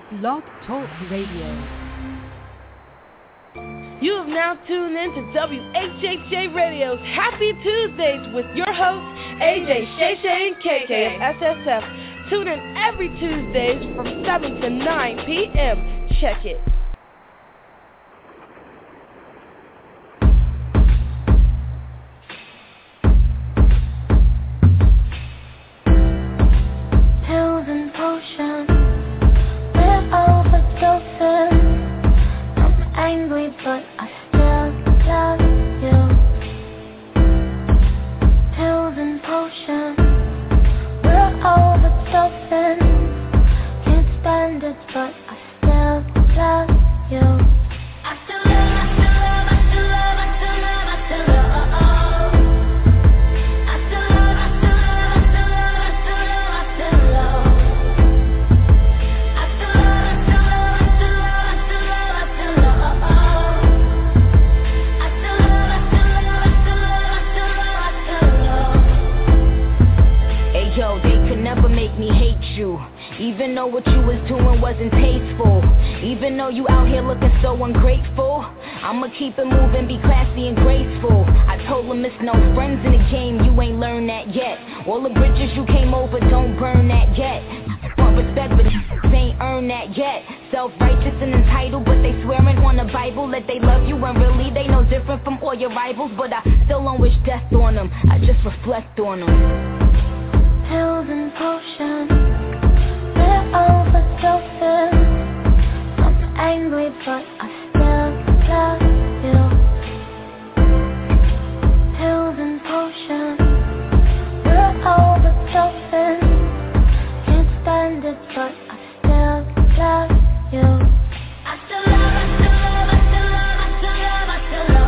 Blog Talk Radio. You have now tuned in to WHHJ Radio's Happy Tuesdays with your hosts, AJ, Shay Shay, and KK of SSF. Tune in every Tuesdays from 7 to 9 p.m. Check it. Pills and potions, we're overdosing. I'm angry, but I still love you. Pills and potions, we're overdosing. Can't stand it, but I still love you. I still love, I still love, I still love, I still love, I still love. I still love, I still love, I still love, I still love, I still love. I still love, I still love, I still love, I still love, I still love. I still love, I still love, I still love, I still love, I still love. Hey yo, they could never make me hate you. Even though what you was doing wasn't tasteful. Even though you out here looking so ungrateful, I'ma keep it moving, be classy and graceful. I told them it's no friends in the game, you ain't learned that yet. All the bridges you came over, don't burn that yet. Want respect, but ain't earned that yet. Self-righteous and entitled, but they swearing on the Bible that they love you, and really they no different from all your rivals. But I still don't wish death on them, I just reflect on them. Pills and potions, we're overdosing. I'm angry, but I still love you. Pills and potions, we're overdosing. Can't stand it, but I still love you. I still love, I still love, I still love, I still love, I still love.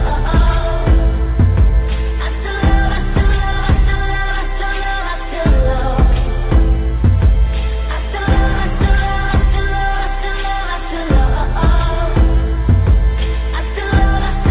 I still love, I still love, I still love, I still love, I still love. I still love, I still love, I still love, I still love, I still love. I still love, I still love, I still love, I still love,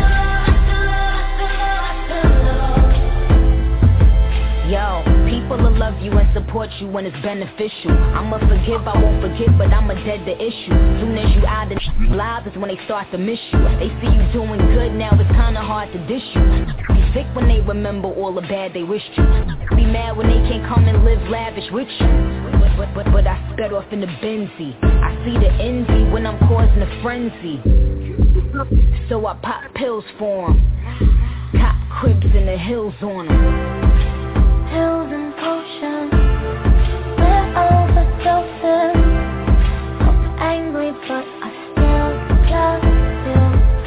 I still love. Yo, people will love you and support you when it's beneficial. I'ma forgive, I won't forget, but I'ma dead the issue. Soon as you out of lives is when they start to miss you. They see you doing good, now it's kinda hard to dish you. Be sick when they remember all the bad they wished you. Be mad when they can't come and live lavish with you. But I sped off in the Benzie. I see the envy when I'm causing a frenzy. So I pop pills for 'em. Cop cribs in the hills on 'em. Pills and potions, we're overdosing. I'm angry, but I still love you.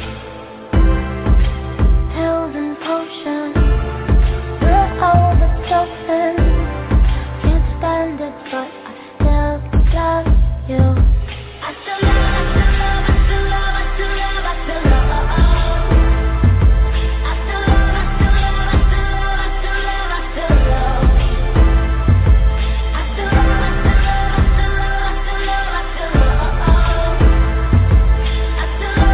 Pills and potions, we're overdosing. Can't stand it, but I still love you. I still love, I still love, I still love, I still love, I still love. I still love, I still love, I still love, I still love, I still love. I still love, I still love, I still love, I still love, I still love, I still love. I still love, I still love, I still love, I still love,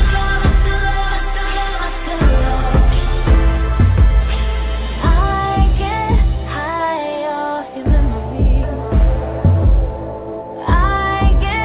I still love. I get high off your memory. I get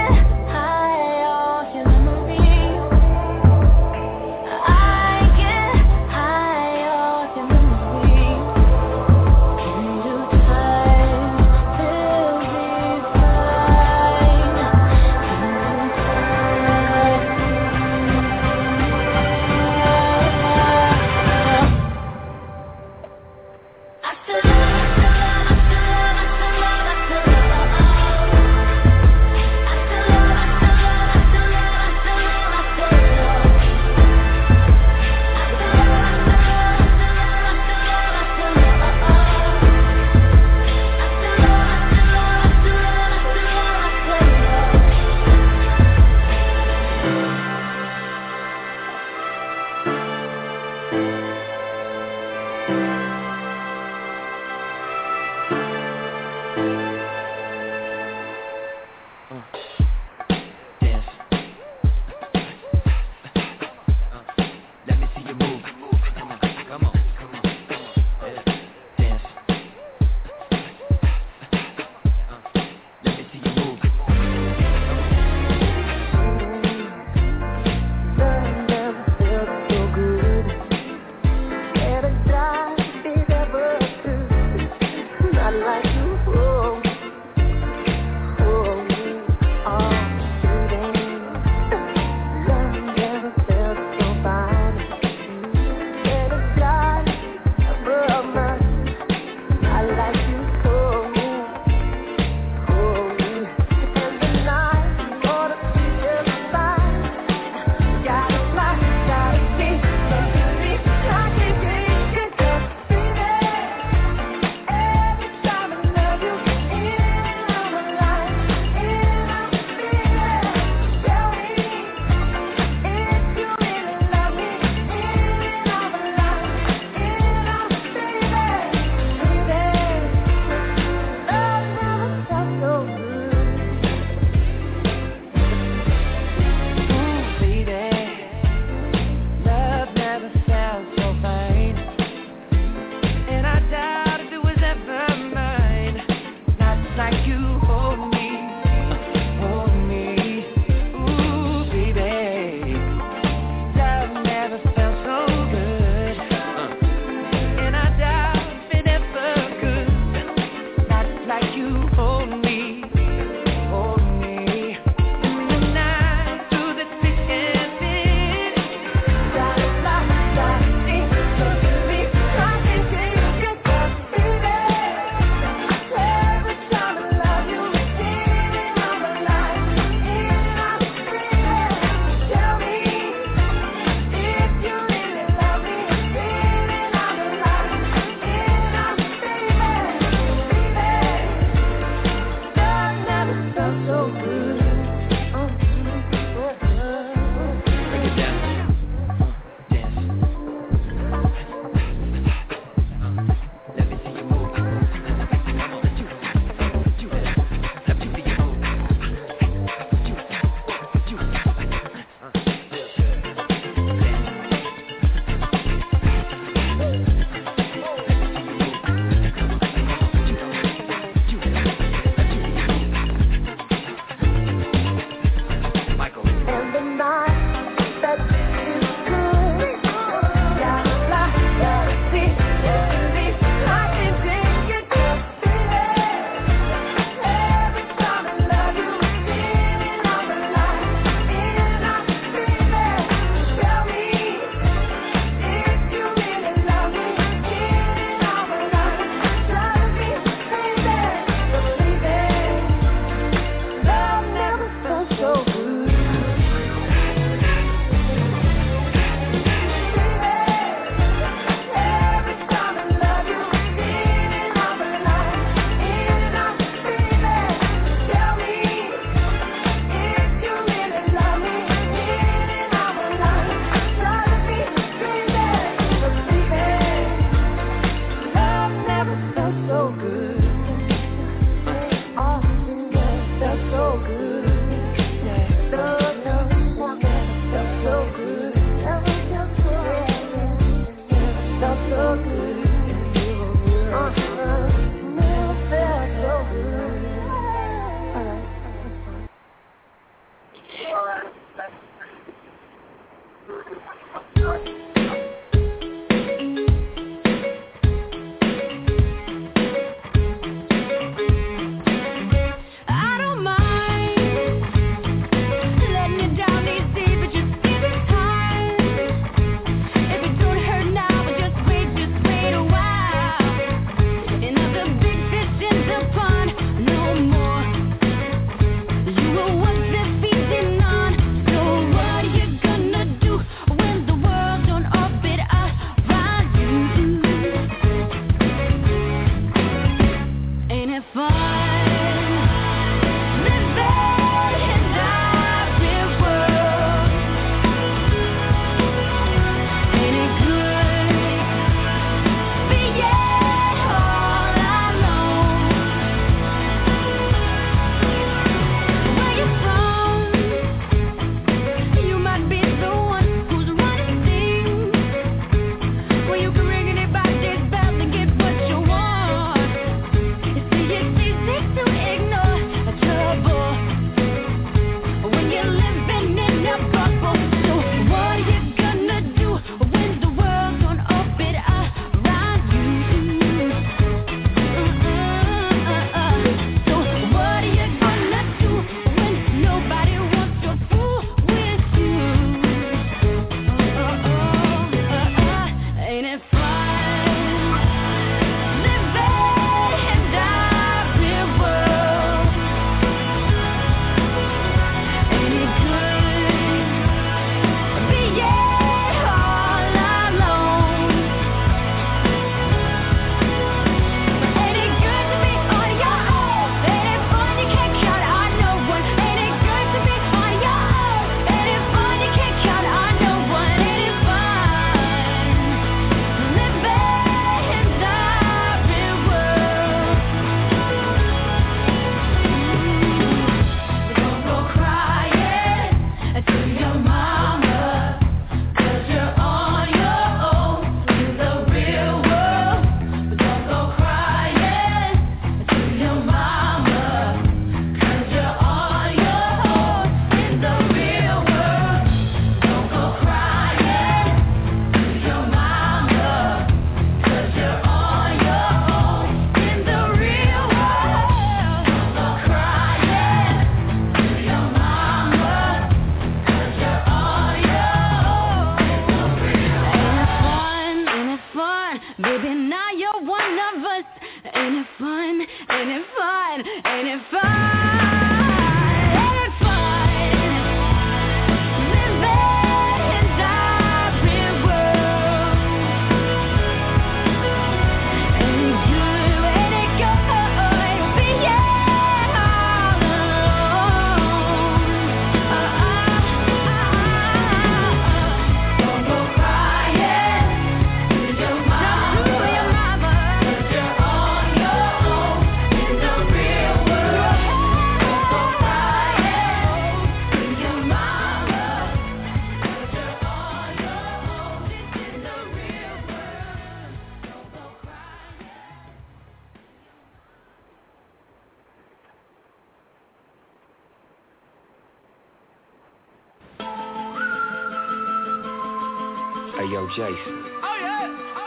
Hey, yo, Jason. Oh, yeah.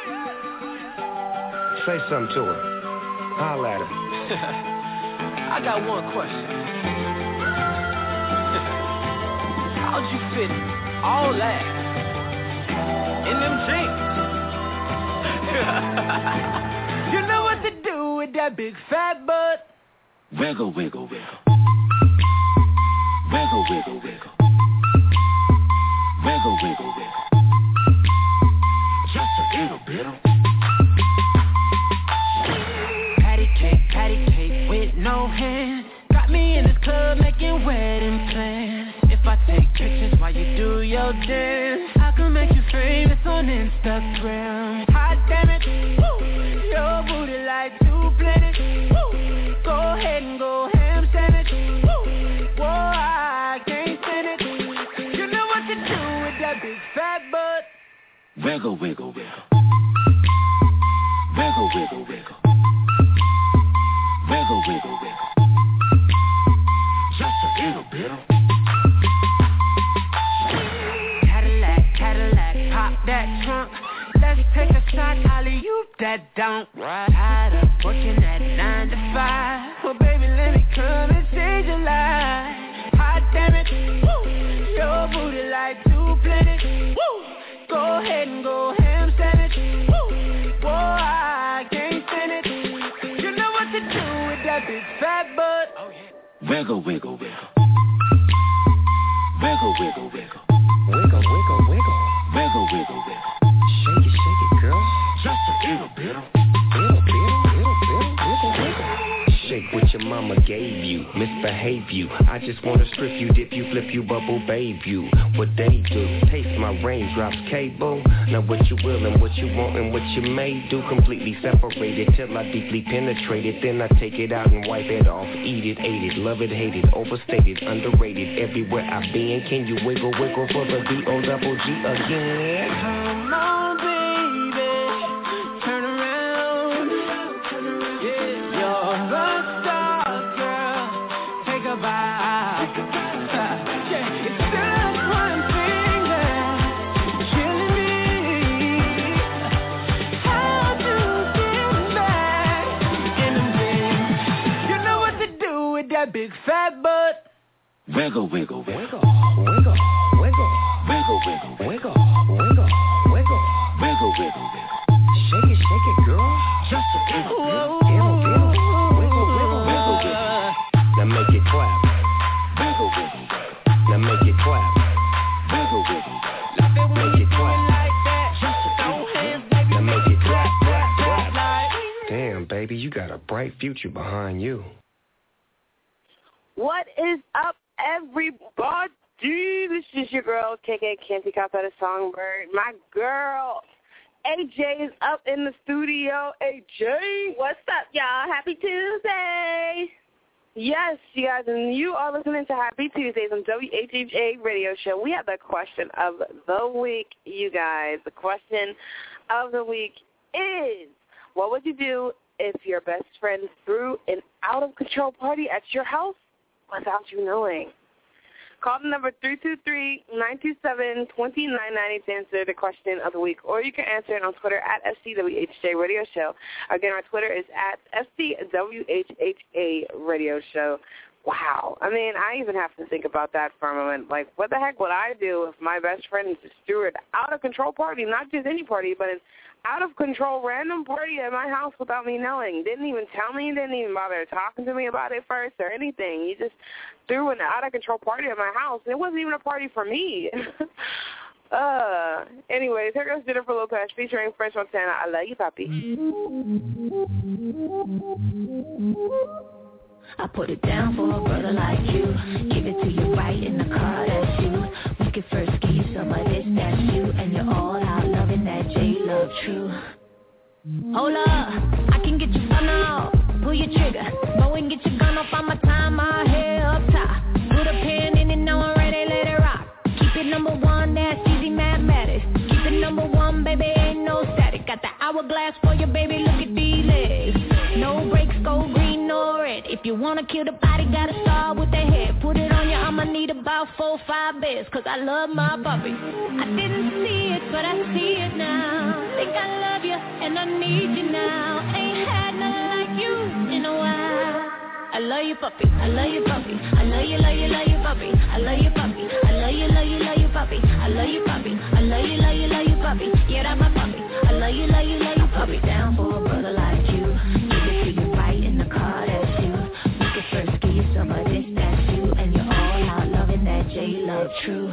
Say something to her. Holla at her. I got one question. How'd you fit all that in them jeans? You know what to do with that big fat butt. Wiggle, wiggle, wiggle. Wiggle, wiggle, wiggle. Wiggle, wiggle, wiggle. Just a little bit. Patty cake with no hands. Got me in this club making wedding plans. If I take pictures while you do your dance, I can make you famous on Instagram. Hot damn it, woo. Your booty like 2 planets. Woo. Go ahead and go ham sandwich. Woo. Whoa, I can't stand it. You know what to do with that big fat butt. Wiggle, wiggle, wiggle. Wiggle, wiggle, wiggle. Wiggle, wiggle, wiggle. Just a little bit. Cadillac, pop that trunk. Let's take a shot, alley-oop that don't. Tired of working at 9 to 5. Well, baby, let me come and change your life. Hot damn it, woo. Your booty like 2 planets. Woo. Go ahead and go ham sandwich. Woo. Whoa, I can't stand it. You know what to do with that big fat butt. Oh, yeah. Wiggle, wiggle, wiggle. Wiggle, wiggle, wiggle. Wiggle, wiggle, wiggle. Wiggle, wiggle, wiggle. Shake it, girl. Just a little bit. Wiggle, wiggle. Shake what your mama gave you, misbehave you. I just wanna strip you, dip you, flip you, bubble babe you. What they do, taste my raindrops cable. Now what you will and what you want and what you may do. Completely separated till I deeply penetrate it. Then I take it out and wipe it off. Eat it, ate it, love it, hate it. Overstated, underrated, everywhere I've been. Can you wiggle, wiggle for the D-O-double-G again? Come on, baby, turn around. Yeah, you're a star, girl. Take a bite. Yeah, it's just one thing that's killing me. How to get back in the ring. You know what to do with that big fat butt. Wiggle, wiggle, wiggle. Wiggle, wiggle, wiggle. Wiggle, wiggle, Wiggle, wiggle, wiggle. wiggle, wiggle, wiggle. Shake it, girl. Just a little bit. Wiggle, wiggle, wiggle. Wiggle, wiggle. Now make it clap. Wiggle, wiggle, wiggle. Now make it clap. Wiggle, wiggle. Love it when Make you it do clap. it like that. Just a Throw little hands, bit. baby, Now make it clap, clap, clap. like. Damn, baby, you got a bright future behind you. What is up, everybody? This is your girl, KK Canty Calcutta Songbird. My girl, AJ, is up in the studio. AJ. What's up, y'all? Happy Tuesday. Yes, you guys, and you are listening to Happy Tuesdays on WHHA Radio Show. We have the question of the week, you guys. The question of the week is, what would you do if your best friend threw an out-of-control party at your house without you knowing? Call the number 323-927-2990 to answer the question of the week, or you can answer it on Twitter at SCWHJ Radio Show. Again, our Twitter is at SCWHHA Radio Show. Wow. I mean, I even have to think about that for a moment. Like, what the heck would I do if my best friend just threw an out-of-control party, not just any party, but an out-of-control random party at my house without me knowing? Didn't even tell me, didn't even bother talking to me about it first or anything. He just threw an out-of-control party at my house. It wasn't even a party for me. Anyways, here goes Jennifer Lopez featuring French Montana. I love you, papi. I put it down for a brother like you. Give it to you right in the car, that's you. We could first give you some of this, that's you. And you're all out loving that J-Love true. Hold up, I can get you spun off. Pull your trigger, go and get your gun off on my time, my hair up top. Put a pen in it, now I'm ready, let it rock. Keep it number one, that's easy mathematics. Keep it number one, baby, ain't no static. Got the hourglass for you, baby, look at these legs. No brakes, go green or red. If you wanna kill the body, gotta start with the head. Put it on you, I'ma need about about 4-5 beds, cause I love my puppy. I didn't see it, but I see it now. Think I love you, and I need you now. Ain't had nothing like you in a while. I love you, puppy. I love you, puppy. I love you, love you, love you, puppy. I love you, puppy. I love you, love you, love you, puppy. I love you, puppy. I love you, love you, love you, puppy. Yeah, that's my puppy. I love you, love you, love you, puppy. Down for a brother like you. Give it to you right in the car, that's you. You can first give yourself a dick, that's you. And you're all out loving that J-Love true.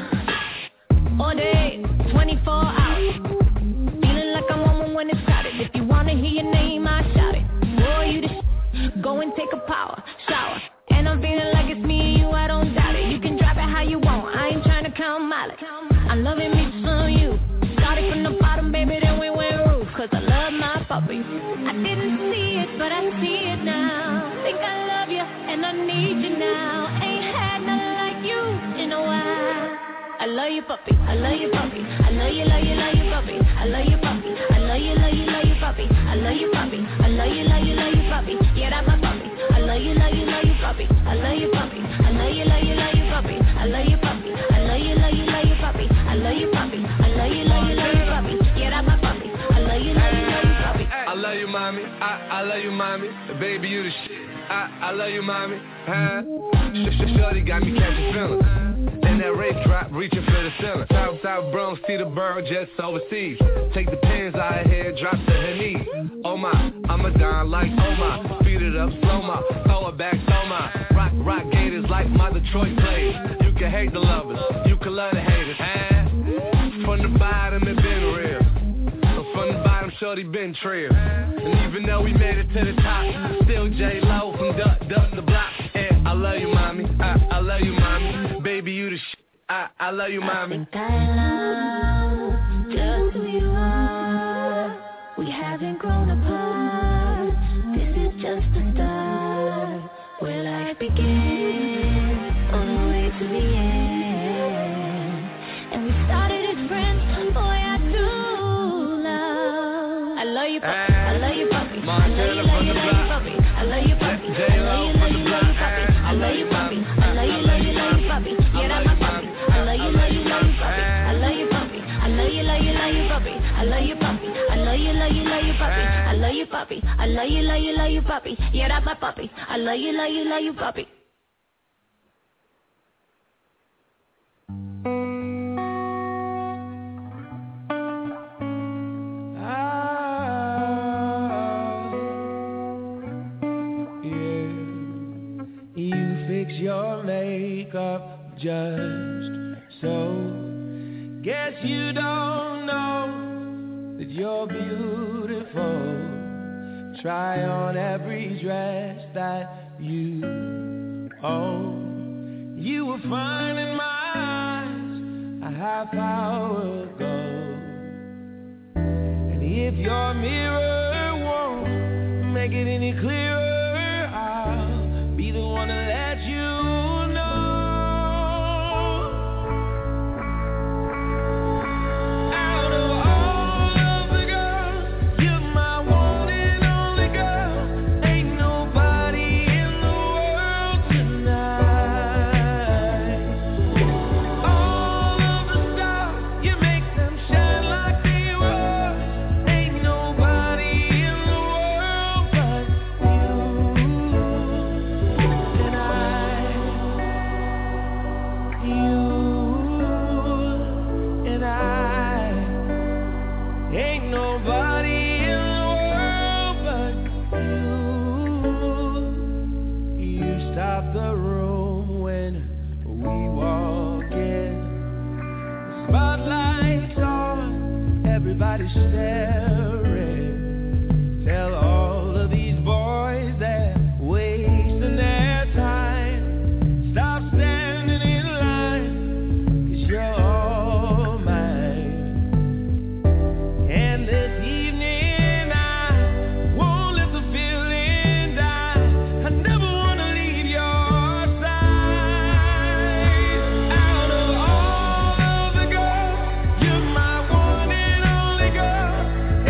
All day, 24 hours. Feeling like I'm on when it started. If you wanna hear your name, I shout it. Boy, you the go and take a power shower. And I'm feeling like it's me and you, I don't doubt it. You can drop it how you want, I ain't trying to count mileage. I'm loving me some you. Started from the bottom, baby, then we went roof. Cause I love my puppy. I didn't see it, but I see it now. Think I love you, and I need you now. Ain't had nothing like you in a while. I love you, puppy. I love you, puppy. I love you, love you, love you, puppy. I love you, puppy. I love you, love you, love you, puppy. I love you, puppy. I love you, love you, love you, puppy. Yeah, that's my puppy. I love you, love you, love you, puppy. I love you, puppy. I love you, love you, love you, puppy. I love you, puppy. I love you, love you, love you, puppy. I love you, puppy. I love you, love you, love you, puppy. Yeah, that's my puppy. I love you, love you, love you, puppy. I love you, mommy. I love you, mommy. Baby, you the shit. I love you, mommy. Huh? Shorty got me catching feelings. And that rape drop reaching for the ceiling. South Bronx, see the bird just overseas. Take the pins out of here, drop to her knees. Oh my, I'm a don like oh my. Speed it up, slow my, throw it back, so my. Rock gators like my Detroit plays. You can hate the lovers, you can love the haters. From the bottom it been real. From the bottom, shorty been trill. And even though we made it to the top, still J-Lo from duck the block. And I love you, mommy. I love you, mommy. Baby, you the shit. I love you, mommy. I think I love just who you are. We haven't grown apart. This is just the start. Where life begins, on the way to the end. And we started as friends. Boy, I do love. I love you, puppy. I love you, puppy. I love you, love you, love you, puppy. I love you, puppy. I love you, love you, love you, puppy. I love you, puppy. I love you, love you, love you, puppy. Yeah, that's my puppy. I love you, love you, love you, puppy. I love you, puppy. I love you, love you, love you, puppy. I love you, puppy. I love you, love you, love you, puppy. I love you, puppy. I love you, love you, love you, puppy. Yeah, that's my puppy. I love you, love you, love you, puppy. Your makeup just so. Guess you don't know that you're beautiful. Try on every dress that you own. You were fine in my eyes a half hour ago. And if your mirror won't make it any clearer, I'll be the one to let you know. Out of all of the girls, you're my one and only girl. Ain't nobody in the world tonight. All of the stars, you make them shine like they were. Ain't nobody in the world but you. And ain't nobody in the world but you. You stop the room when we walk in. The spotlight's on, everybody's staring. Tell all of these boys they're wasting their time. Stop standing in line, 'cause you're all mine. And this evening I won't let the feeling die. I never wanna leave your side. Out of all of the girls, you're my one and only girl.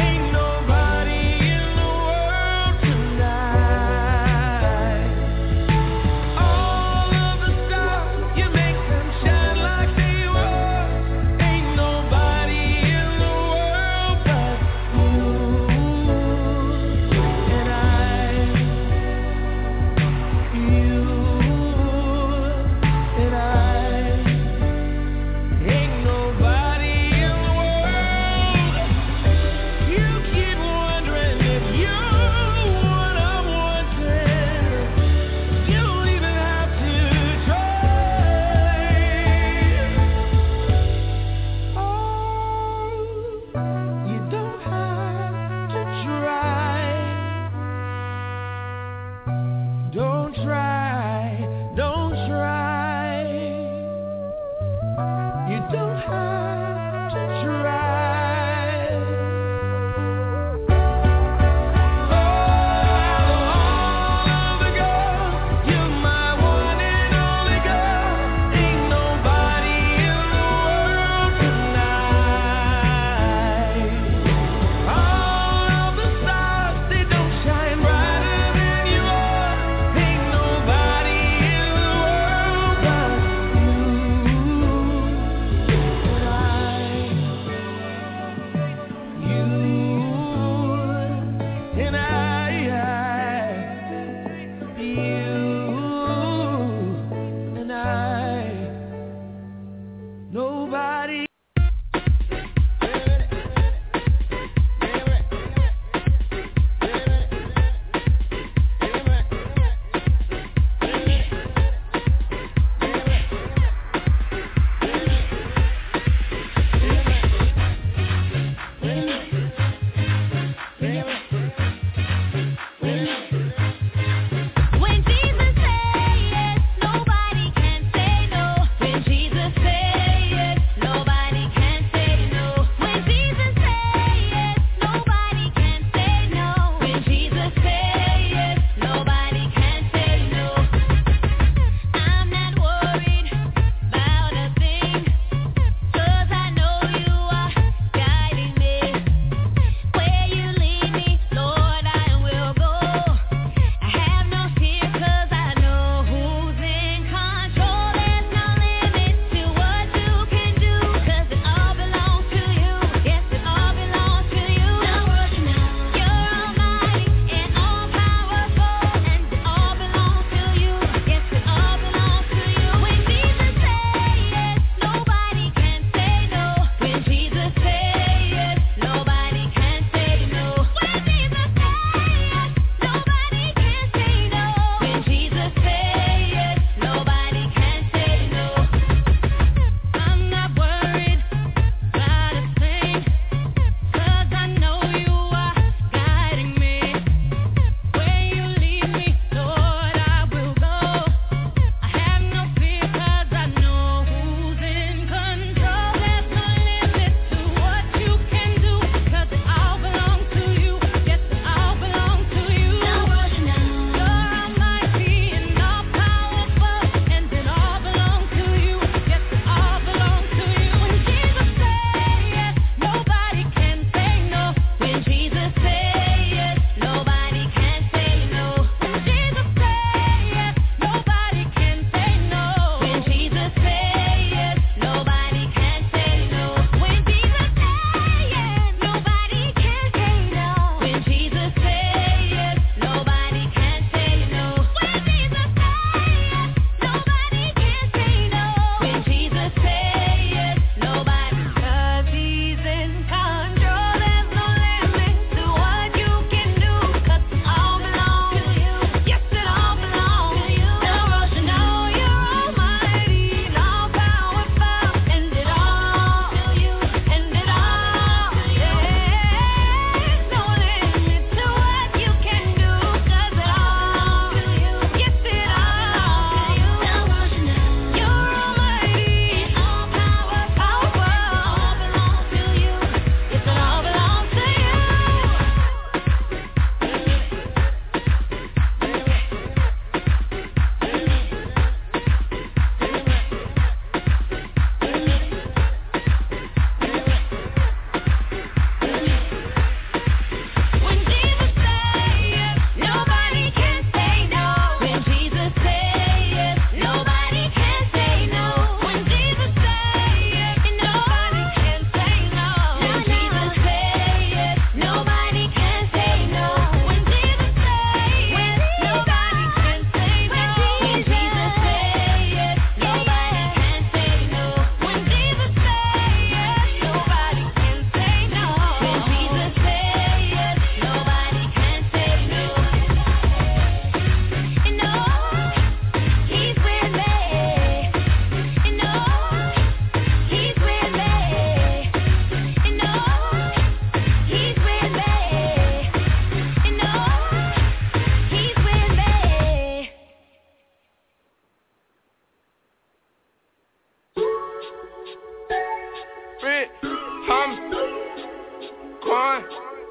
Red, Tommy, Quan.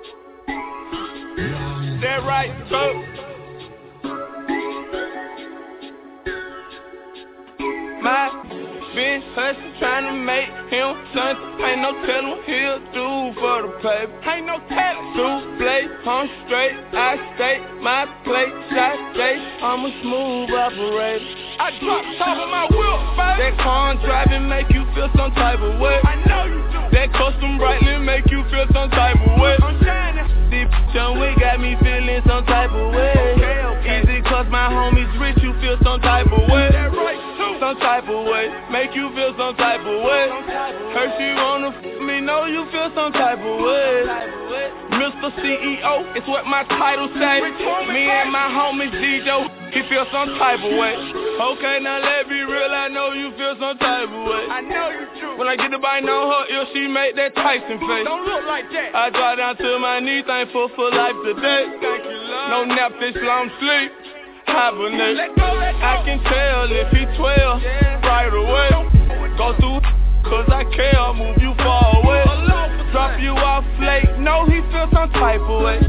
That right, so. My bitch hustle tryna make him something. Ain't no tellin' what he'll do for the paper. Ain't no tellin'. Souffle, I'm straight, I stay. My plate, shot stay. I'm a smooth operator. I drop top of my wheel, baby. That car driving make you feel some type of way. I know you do. That custom brightly make you feel some type of way. I'm shining. This young way got me feeling some type of way. Okay. Easy cause my homies rich, you feel some type of way. That right too. Some type of way, make you feel some type of way. Heard she wanna me, know you feel some type of way. Mr. CEO, it's what my title say. Me and my homies DJ, he feel some type of way. Okay, now let me real, I know you feel some type of way. I know you do. When I get the bite on her ear, she make that Tyson face. Don't look like that. I drop down to my knees, thankful for life today. Thank you, Lord. No nap, this long sleep. Hibernate. Let go. I can tell if he 12 right away. Go through cause I care, move you far away. Drop you off late, know he feel some type of way.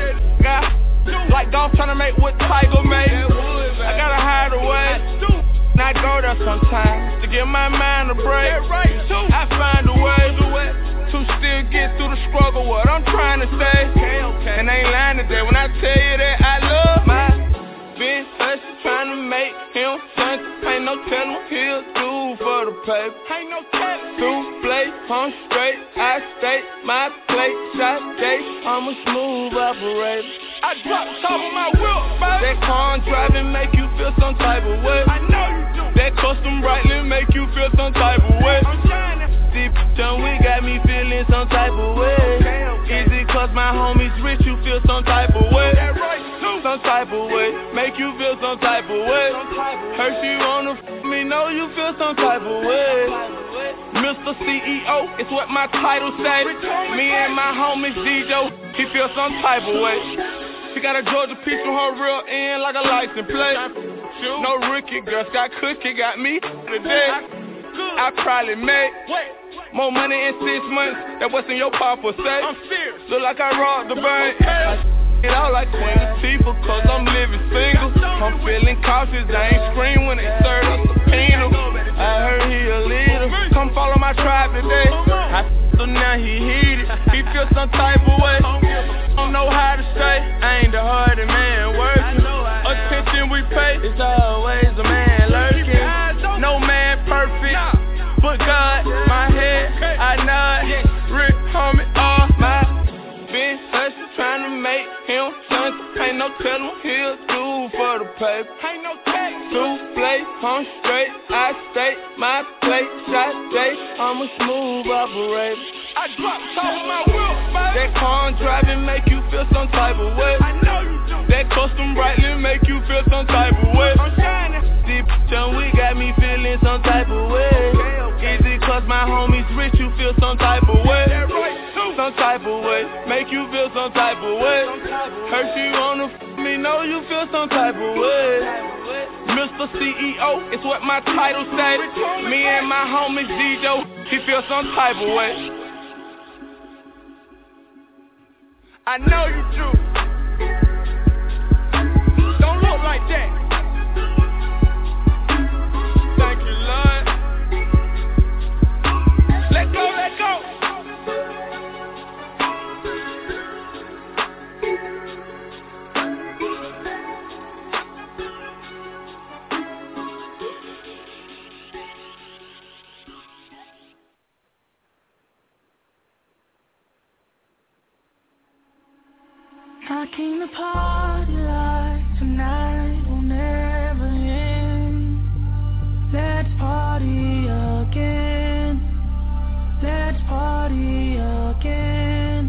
Like golf tryna make what Tiger made. I gotta hide away. Not go there sometimes to give my mind a break. I find a way to still get through the struggle. What I'm trying to say, and I ain't lying today when I tell you that I love my bitch. Trying to make him something. Ain't no tellin' what he'll do for the paper. Ain't no tellin'. Souffle, I'm straight, I stay. My plate, shot stay. I'm a smooth operator. I drop top of my wheel, baby. That car driving make you feel some type of way. I know you do. That custom brightly make you feel some type of way. I'm shining. Deep down, we got me feeling some type of way. Easy cause my homies rich, you feel some type of way. That right too. Some type of way, make you feel some type of way. Heard she wanna me, know you feel some type of way. Mr. CEO, it's what my title say. Me and my homies DJ, he feel some type of way. She got a Georgia piece from her real end like a license plate. No rookie, girl, Scott Cookie got me today. I probably made more money in 6 months than what's in your papa say. I'm serious. Look like I robbed the bank. It all like Queen Latifah, cause I'm living single. I'm feeling cautious, I ain't scream when they serve a subpoena. I heard he a leader, come follow my tribe today. So now he heated, he feel some type of way. Don't know how to say, I ain't the hardest man working. Attention we pay, it's always a man lurking. No man perfect, but God, my head, I nod. Rick, homie, all my bitch, trying to make him something. Ain't no tellin' what he'll do for the paper. Ain't no tellin'. Souffle, I'm straight, I stay. My plate, shot stay. I'm a smooth operator. I drop top of my wheel, baby. That car driving make you feel some type of way. I know you do. That custom brightly make you feel some type of way. I'm shining. Deep down, we got me feeling some type of way. Easy cause my homies rich, you feel some type of way. Some type of way, make you feel some type of way. Heard she wanna me, know you feel some type of way. Mr. CEO, it's what my title say. Me and my homies DJ, he feel some type of way. I know you do. Don't look like that. Thank you, Lord. Let go, let go. I came to party like tonight will never end. Let's party again. Let's party again.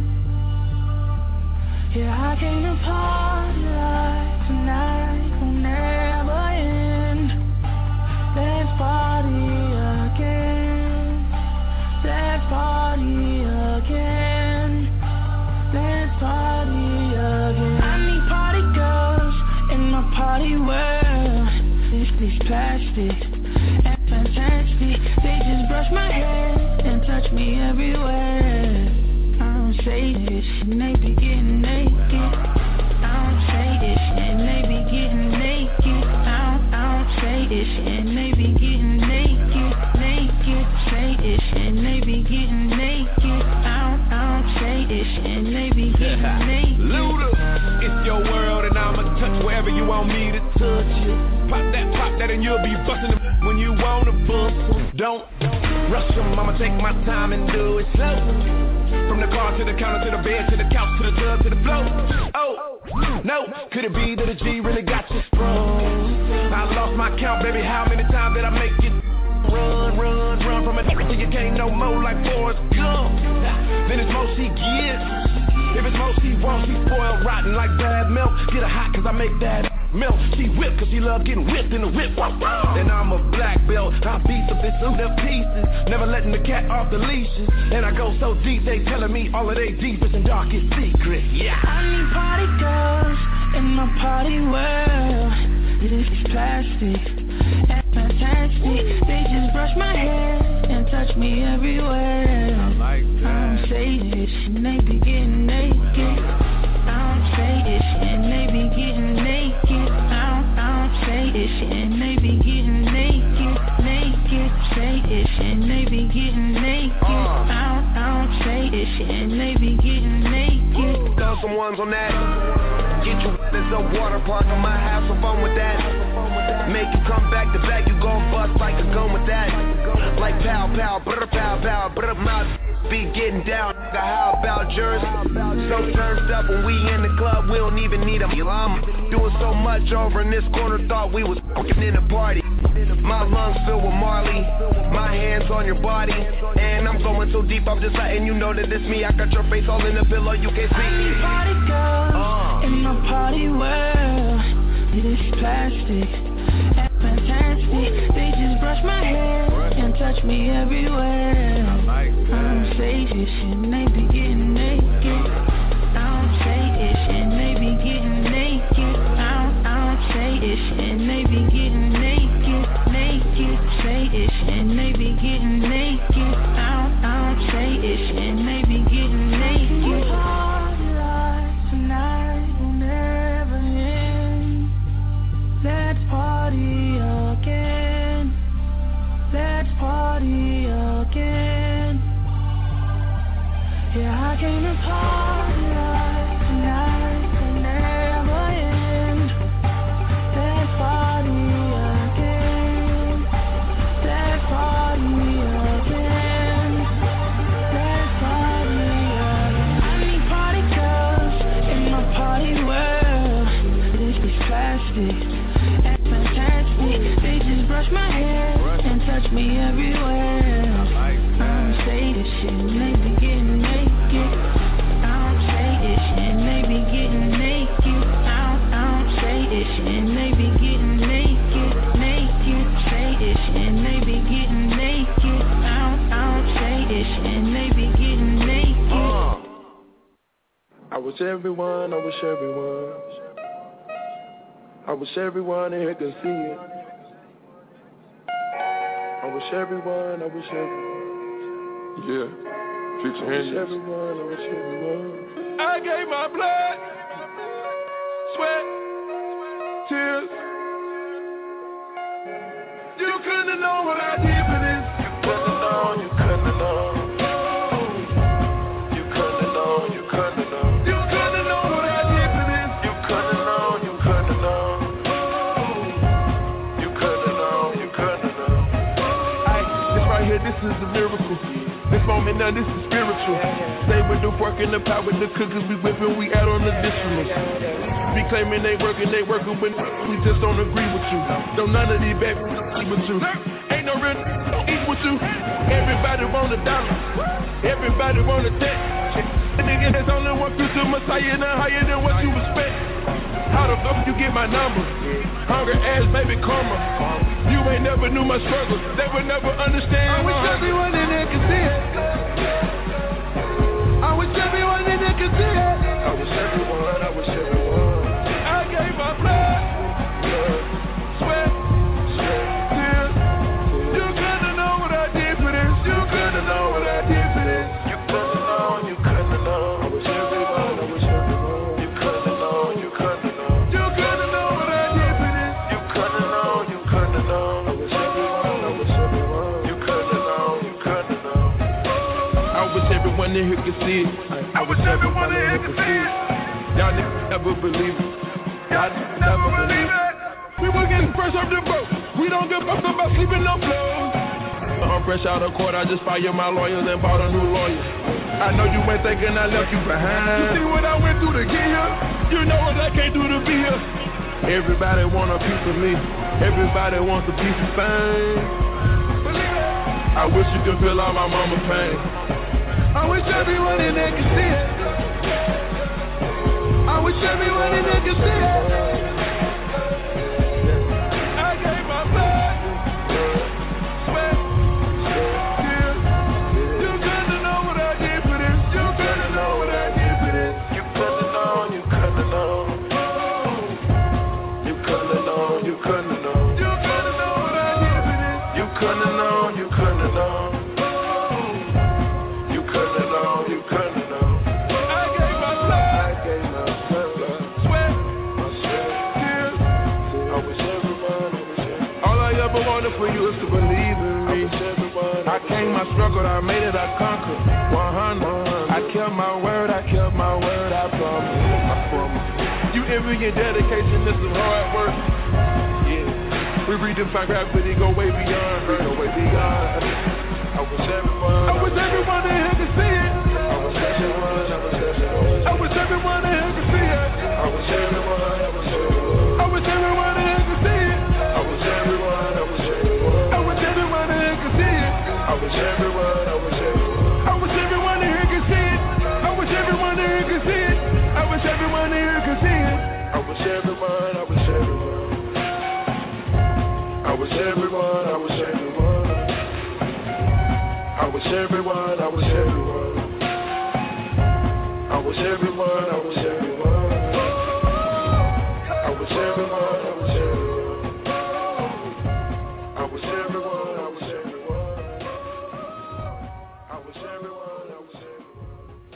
Yeah, I came to party like tonight will never end. Let's party again. Let's party again. Let's party. I need party girls in my party world. These plastics and fantastic. They just brush my hair and touch me everywhere. I don't say this, and they be getting naked. I don't say this, and they be getting naked. I don't say this, and they be getting naked. Say this, and they be getting naked. I don't say this, and they be getting naked. Luda, it's your world, and I'ma touch wherever you want me to touch you. Pop that, and you'll be busting when you wanna bust. Don't rush them, I'ma take my time and do it slow. From the car to the counter to the bed to the couch to the tub to the floor. Oh, no, could it be that a G really got you sprung? I lost my count, baby, how many times did I make it? Run from a till you can't no more like Forrest Gump. Then it's more she gets. If it's more she wants, she spoiled rotten like bad milk. Get her hot cause I make that milk. She whip cause she love getting whipped in the whip. And I'm a black belt, I beat the bitch to pieces. Never letting the cat off the leashes. And I go so deep, they telling me all of their deepest and darkest secrets. Yeah. I need party girls in my party world. This is plastic and fantastic. They just brush my hair and touch me everywhere. I like that. I don't say this and they be getting naked. I don't say this and they be getting naked. I don't say this and they be getting naked. Say this and they be getting naked. I don't say this and they be getting naked. Throw some ones on that. Get you wet as a water park, I might have some fun with that. Make you come back to back, you gon' bust like a gun with that. Like pow, brr, my be getting down. How about yours? So turned up when we in the club, we don't even need 'em. I'm doing so much over in this corner, thought we was in a party. My lungs filled with Marley, my hands on your body, and I'm going so deep, I'm just letting you know that it's me. I got your face all in the pillow, you can't see I need party girls in my party world. It is plastic and fantastic. They just brush my hair and touch me everywhere. I like that. I don't say this and they be getting naked. I don't say this and they be getting naked. I don't say this and they be getting naked. Say this and they be getting naked. I don't say this and they be getting naked. Party like tonight will never end. Let's party again. Let's party again. Yeah, I came to party like tonight will never end. Let's party again. Let's party again. Let's party again. I need party girls in my party world. This is plastic and fantastic. They just brush my hair and touch me everywhere. I don't say this shit and they be getting naked. I don't say this and they be getting naked. I don't say this and they be getting naked. Say this and they be getting naked. I don't say this and they be getting naked. I wish everyone in here could see it. I wish everyone. Yeah. Future Hendrix. I wish everyone. I gave my blood, sweat, tears. You couldn't have known what I did for this. You couldn't have known. You couldn't have known. You couldn't have known. You couldn't have known. You couldn't have known what I did for this. You couldn't have known. You couldn't have known. You couldn't have known. You couldn't have known. This right here, this is a miracle. This moment now, this is spiritual. Stay with the work and the power with the cookers we whipping, we add on additionals. Be claiming they working with we just don't agree with you. Don't none of these back eat with you. Ain't no real eat with you. Everybody want a dollar. Everybody want a debt. Nigga, there's only one future Messiah and higher than what you expect. How the fuck you get my number? Hunger ass baby karma. You ain't never knew my struggle. They would never understand. I wish everyone in there could see it. I wish everyone in there could see it. I wish everyone. I gave my blood, sweat, tears. You couldn't know what I did for this. You couldn't know what I did for this. everyone in here can see it. I wish everyone in here could see it. Y'all never believe it. Y'all never believe it. We were getting first off the boat. We don't give up about sleeping on floors. I'm fresh out of court, I just fired my lawyers and bought a new lawyer. I know you ain't thinking I left you behind. You see what I went through to get here? You know what I can't do to be here. Everybody want a piece of me. Everybody wants a piece of fame. I wish you could feel all my mama pain. I wish everyone in there could see it. I wish everyone in there could see it. I gave my blood. For you is to believe in me. I came, I struggled, I made it, I conquered. 100. I kept my word, I promise. You envy your dedication, this is hard work. Yeah, we redefine gravity, go way beyond. I wish everyone in here could see it. I wish everyone in here could see it. I wish everyone in here could see it. I wish everyone in here could see it. I wish everyone in here could see it. I wish everyone in here could see it. I wish everyone in here could see it. I wish everyone in here could see it. I wish everyone in here could see it. I wish everyone. I wish everyone. I wish everyone. I wish everyone. I wish everyone. I wish everyone. I wish everyone. I wish everyone. I wish everyone. I wish everyone. I wish everyone. I wish everyone. I wish everyone. I wish everyone.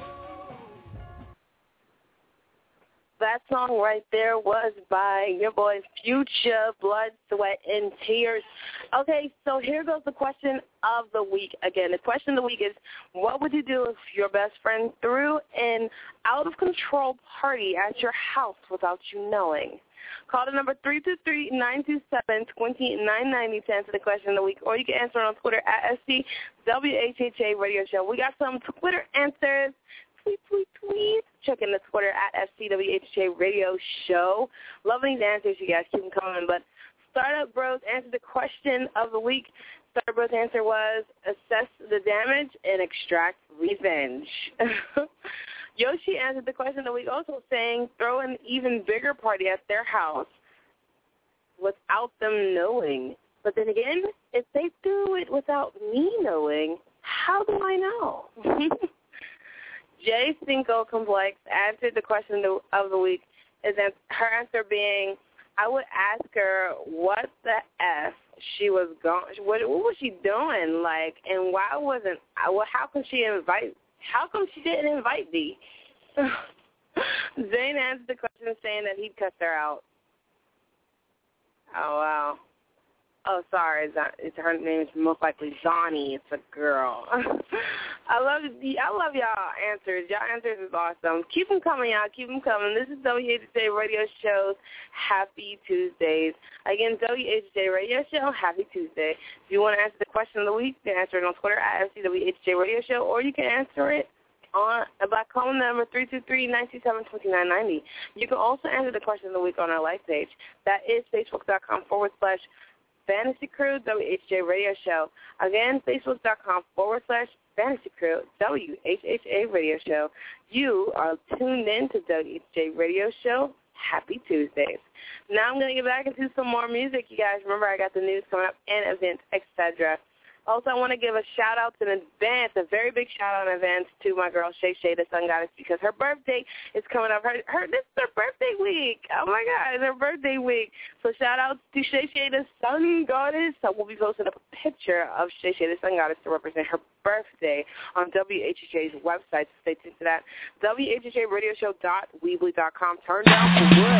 That song right there was by your boy Future, Blood, Sweat, and Tears. Okay, so here goes the question of the week. Again, the question of the week is, what would you do if your best friend threw an out-of-control party at your house without you knowing? Call the number 323-927-2990 to answer the question of the week, or you can answer it on Twitter at SCWHHA Radio Show. We got some Twitter answers. Tweet. Check in the Twitter at FCWHJ Radio Show. Loving these answers, you guys. Keep them coming. But Startup Bros answered the question of the week. Startup Bros' answer was assess the damage and extract revenge. Yoshi answered the question of the week also saying throw an even bigger party at their house without them knowing. But then again, if they do it without me knowing, how do I know? J. Cinco Complex answered the question of the week, is that her answer being, I would ask her what the F she was going, what was she doing, like, and why wasn't, how come she didn't invite me? Zane answered the question saying that he'd cuss her out. Oh, wow. Oh, sorry, her name is most likely Zani. It's a girl. I love y'all answers. Y'all answers is awesome. Keep them coming, y'all. Keep them coming. This is WHJ Radio Show's Happy Tuesdays. Again, WHJ Radio Show, Happy Tuesday. If you want to answer the question of the week, you can answer it on Twitter at FCWHJ Radio Show, or you can answer it by calling number 323-927-2990. You can also answer the question of the week on our live page. That is Facebook.com/Fantasy Crew WHJ Radio Show. Again, Facebook.com/Fantasy Crew WHHA Radio Show. You are tuned in to WHJ Radio Show. Happy Tuesdays. Now I'm going to get back into some more music, you guys. Remember, I got the news coming up and events, etc. Also, I want to give a shout-out in advance, a very big shout-out in advance to my girl, Shay Shay, the Sun Goddess, because her birthday is coming up. This is her birthday week. Oh, my God, it's her birthday week. So shout-out to Shay Shay, the Sun Goddess. So we'll be posting up a picture of Shay Shay, the Sun Goddess, to represent her birthday on WHHA's website. So stay tuned to that. WHHARadioshow.weebly.com. Turn down for what?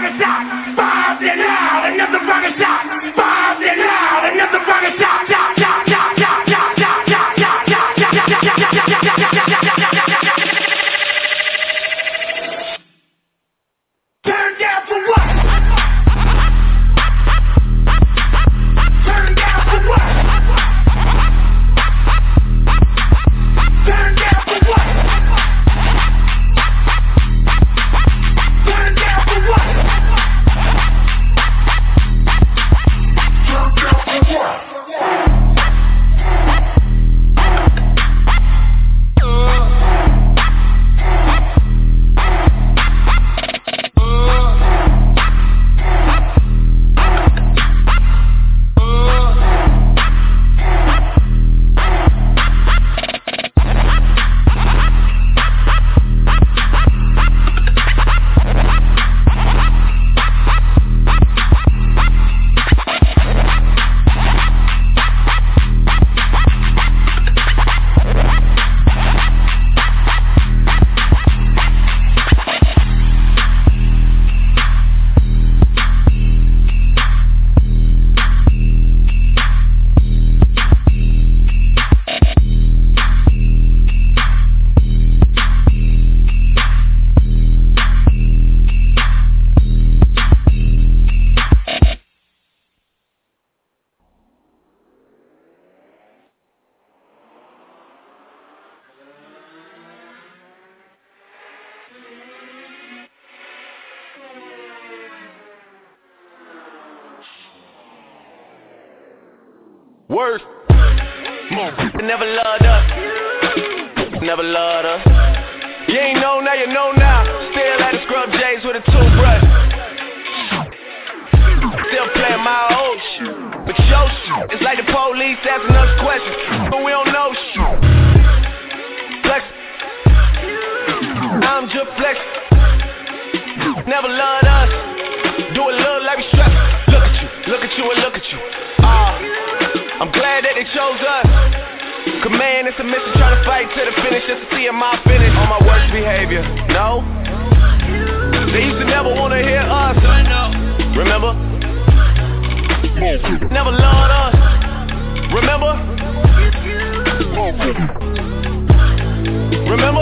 rocket shot. Bombs it out, another rocket shot. Bombs it out, another rocket shot. Turn down for what? Turn down for what? Turn down for what? Turn down for what? Turn down for what? Worse. Never loved us. Never loved us. You ain't know now, you know now. Still at the scrub J's with a toothbrush. Still playing my old shit. But your shit, it's like the police asking us questions, but we don't know shit. Flex. I'm just flex. Never loved us. Do it look like we strapped. Look at you, look at you, and look at you. I'm glad that they chose us. Command and submission, trying to fight to the finish just to see my finish. On my worst behavior, no. They used to never want to hear us. Remember? Never loved us. Remember? Remember?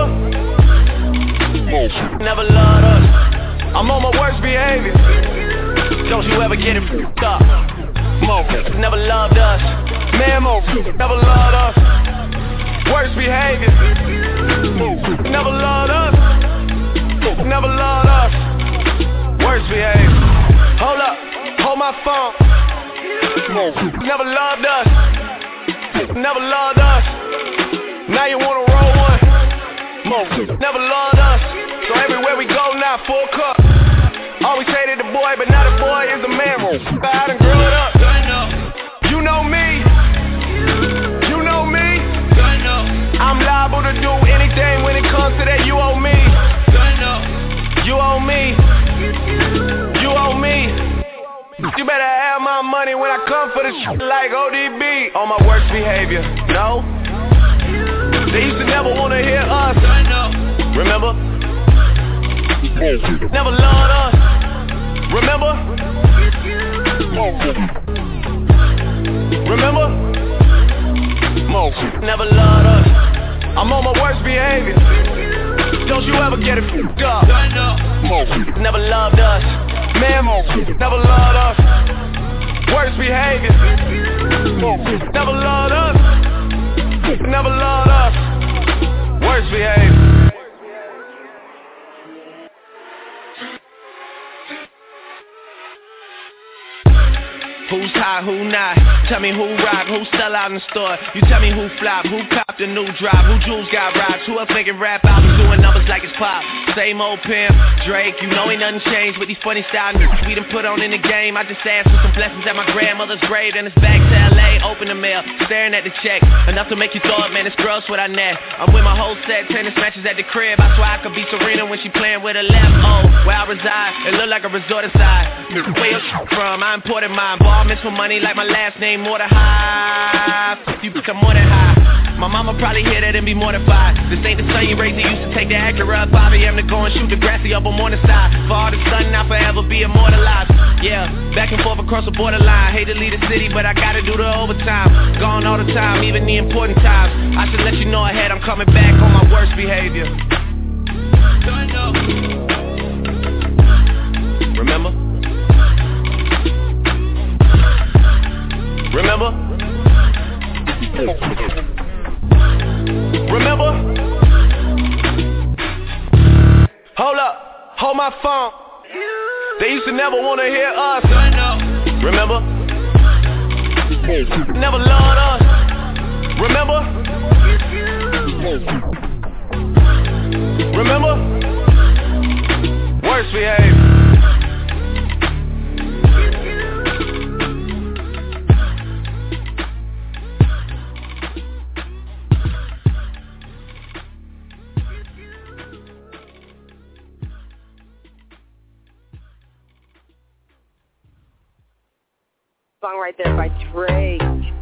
Never loved us. I'm on my worst behavior. Don't you ever get it f***ed up. Never loved us. Man, never loved us. Worst behavior. Never loved us. Never loved us. Worst behavior. Hold up, hold my phone. Never loved us. Never loved us. Now you wanna roll one. Never loved us. So everywhere we go now, full cup. Always hated the boy, but now the boy is a man. I done grew it up. You know me. You know me. I'm liable to do anything when it comes to that. You owe me. You owe me. You owe me. You better have my money when I come for the shit like ODB. On my worst behavior. No. They used to never want to hear us. Remember? Never loved us. Remember? Remember? Never loved us. I'm on my worst behavior. Don't you ever get it f***ed up. Never loved us. Man, never loved us. Worst behavior. Never loved us. Never loved us. Worst behavior. Who's hot, who not? Tell me who rock, who sell out in the store. You tell me who flop, who copped a new drop, who jewels got rocks, who up making rap albums doing numbers like it's pop. Same old pimp, Drake, you know ain't nothing changed with these funny style niggas we done put on in the game. I just asked for some blessings at my grandmother's grave, then it's back to LA, open the mail, staring at the check. Enough to make you thought, man, it's gross what I net. I'm with my whole set, tennis matches at the crib. I swear I could beat Serena when she playing with her left. Oh, where I reside, it look like a resort inside. Where you from, I imported mine, ball miss for money. money like my last name, more than high. You become more than high. My mama probably hear that and be mortified. This ain't the son you raised, you used to take the Acura up Bobby M to go and shoot the grassy up on Morningside. For all the sun, I'll forever be immortalized. Yeah, back and forth across the borderline. Hate to leave the city, but I gotta do the overtime. Gone all the time, even the important times. I should let you know ahead, I'm coming back on my worst behavior. Remember? Remember? Remember? Hold up, hold my phone. They used to never want to hear us. Remember? Never loved us. Remember? Remember? Worst behavior. Song right there by Trey.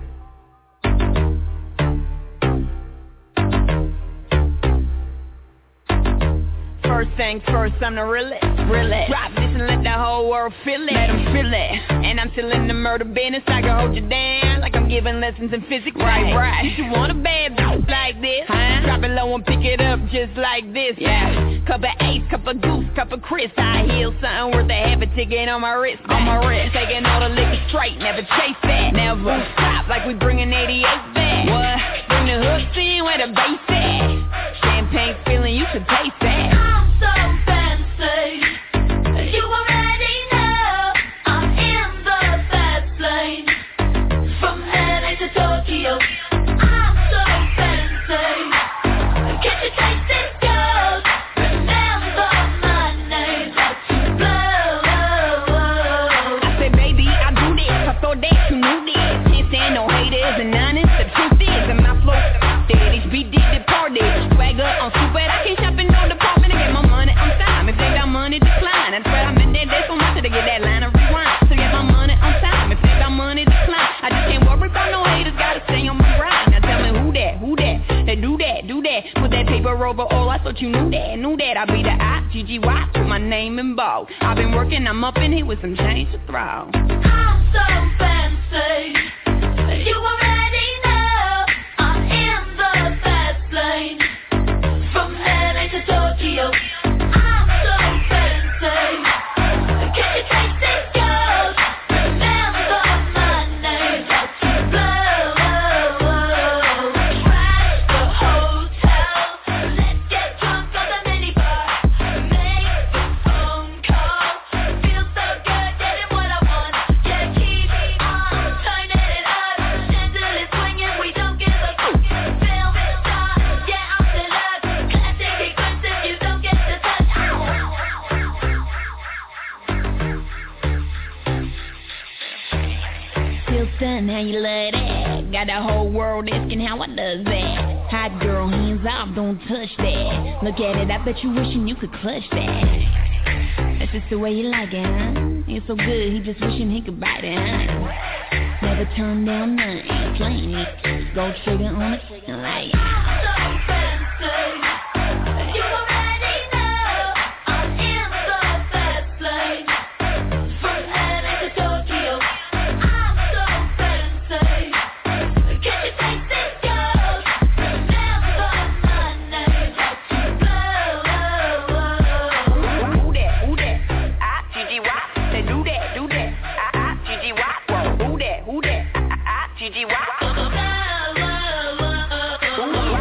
First things first, I'm the realest. Drop this and let the whole world feel it. Let them feel it. And I'm still in the murder business. I can hold you down like I'm giving lessons in physics. Right. You want a bad bitch like this? Drop it low and pick it up just like this. Yeah. Cup of Ace, cup of Goose, cup of Chris. I heal something worth a half a ticket on my wrist. Taking all the liquor straight, never chase that. Never stop like we bringing 88 back. What? Bring the hooks in where the bass at. Champagne feeling, you should taste that. So fancy, you already know I'm in the fast lane. From LA to Tokyo, I'm so fancy. Can't you taste this gold? Remember my name, that's blow. I said, baby, I do this. I thought that you knew this. Can't stand no haters and honest. The truth is, and my flow, these BD departed. Swagger on stupid, I can't shop in no department to get my money on time. If they got money, decline. That's where I'm in there, there's so much to get that line of rewind. So get my money on time. If they got money, decline. I just can't worry about no haters, gotta stay on my grind. Now tell me who that? They do that. Put that paper over all, I thought you knew that. I be the I-G-G-Y, put my name in bold. I've been working, I'm up in here with some change to throw. I'm so fancy, you already know I'm in the fast lane. From LA to Tokyo, I'm so fancy. Can you taste this gold? Remember my name, that's blow. Crash the hotel, let's get drunk on the minibar. Make the phone call, feel so good getting what I want. Yeah, keep on turning it up, chandelier swinging, we don't give a fuck. Film star, yeah, I'm still up. Classic expensive, you don't get to touch. Still stunned how you love that. Got the whole world asking how I does that. Hot girl, hands off, don't touch that. Look at it, I bet you wishing you could clutch that. That's just the way you like it, huh? It's so good, he just wishing he could bite it, huh? Never turn down nothing, plain it. Go trigger on it, like So fancy, you already know I'm in the fast lane. From LA to Tokyo, I'm so fancy. Can you taste this gold? Remember my name, that's blow. who that? I-G-G-Y, they do that. I-G-G-Y, whoa, who that? I-G-G-Y.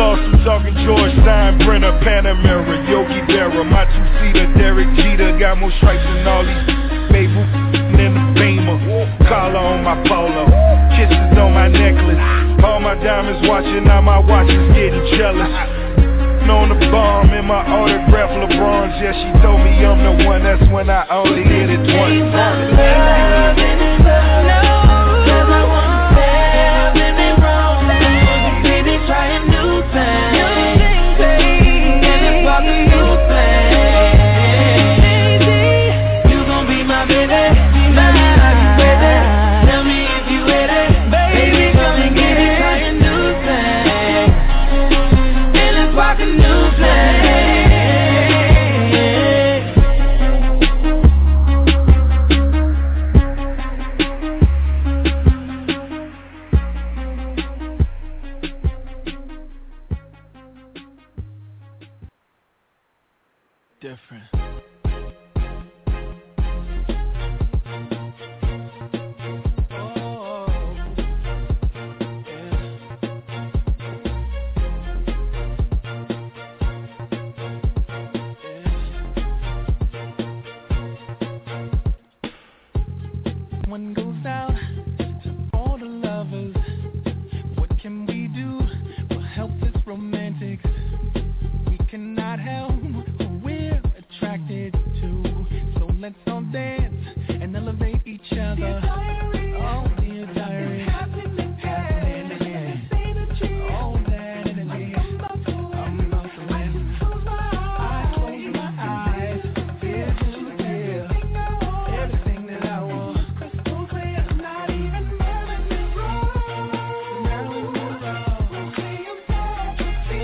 Boston talking George Steinbrenner, Panamera, Yogi Berra, my two-seater, Derek Jeter, got more stripes than all these baby in the Beamer. Collar on my polo, kisses on my necklace. All my diamonds watching, now my watch is getting jealous. On the bomb in my autograph LeBron's, yeah, she told me I'm the one, that's when I only hit it once. Trying new things, and it's about the new thing. You gon' be my baby, my baby. Tell me if you with it, baby, come and get it. Trying new things, and it's about the new different. One goes out to all the lovers. What can we do to help this romantics? We cannot help who we're attracted to. So let's all dance and elevate each other. Oh, dear diary. Happening again. Oh, that energy. I'm about to win. I close my eyes. Feel to feel everything that I want. Crystal clear, not even melody wrong. Now we move on. See you back to see.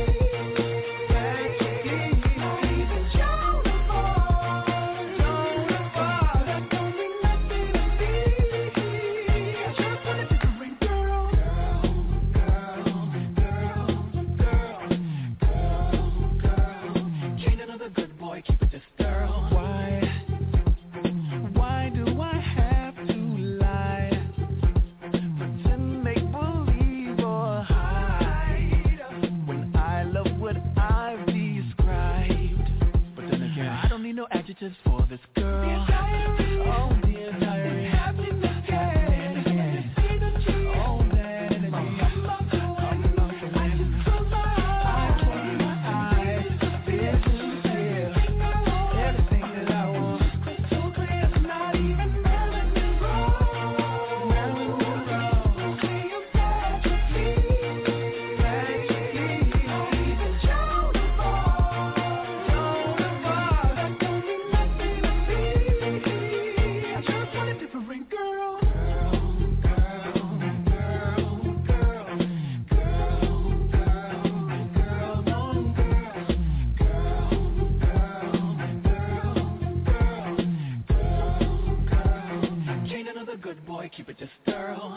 Why do I have to lie? Pretend, make believe or hide when I love what I've described. But then again, I don't need no adjectives for this girl. Oh, dear diary. Happening again. Oh, that energy. I'm about to win. I close my eyes. Feel to feel everything that I want. Crystal clear, not even melody wrong. Now we move on. See you back to see. I just want a different girl. Ain't another good boy, keep it just girl.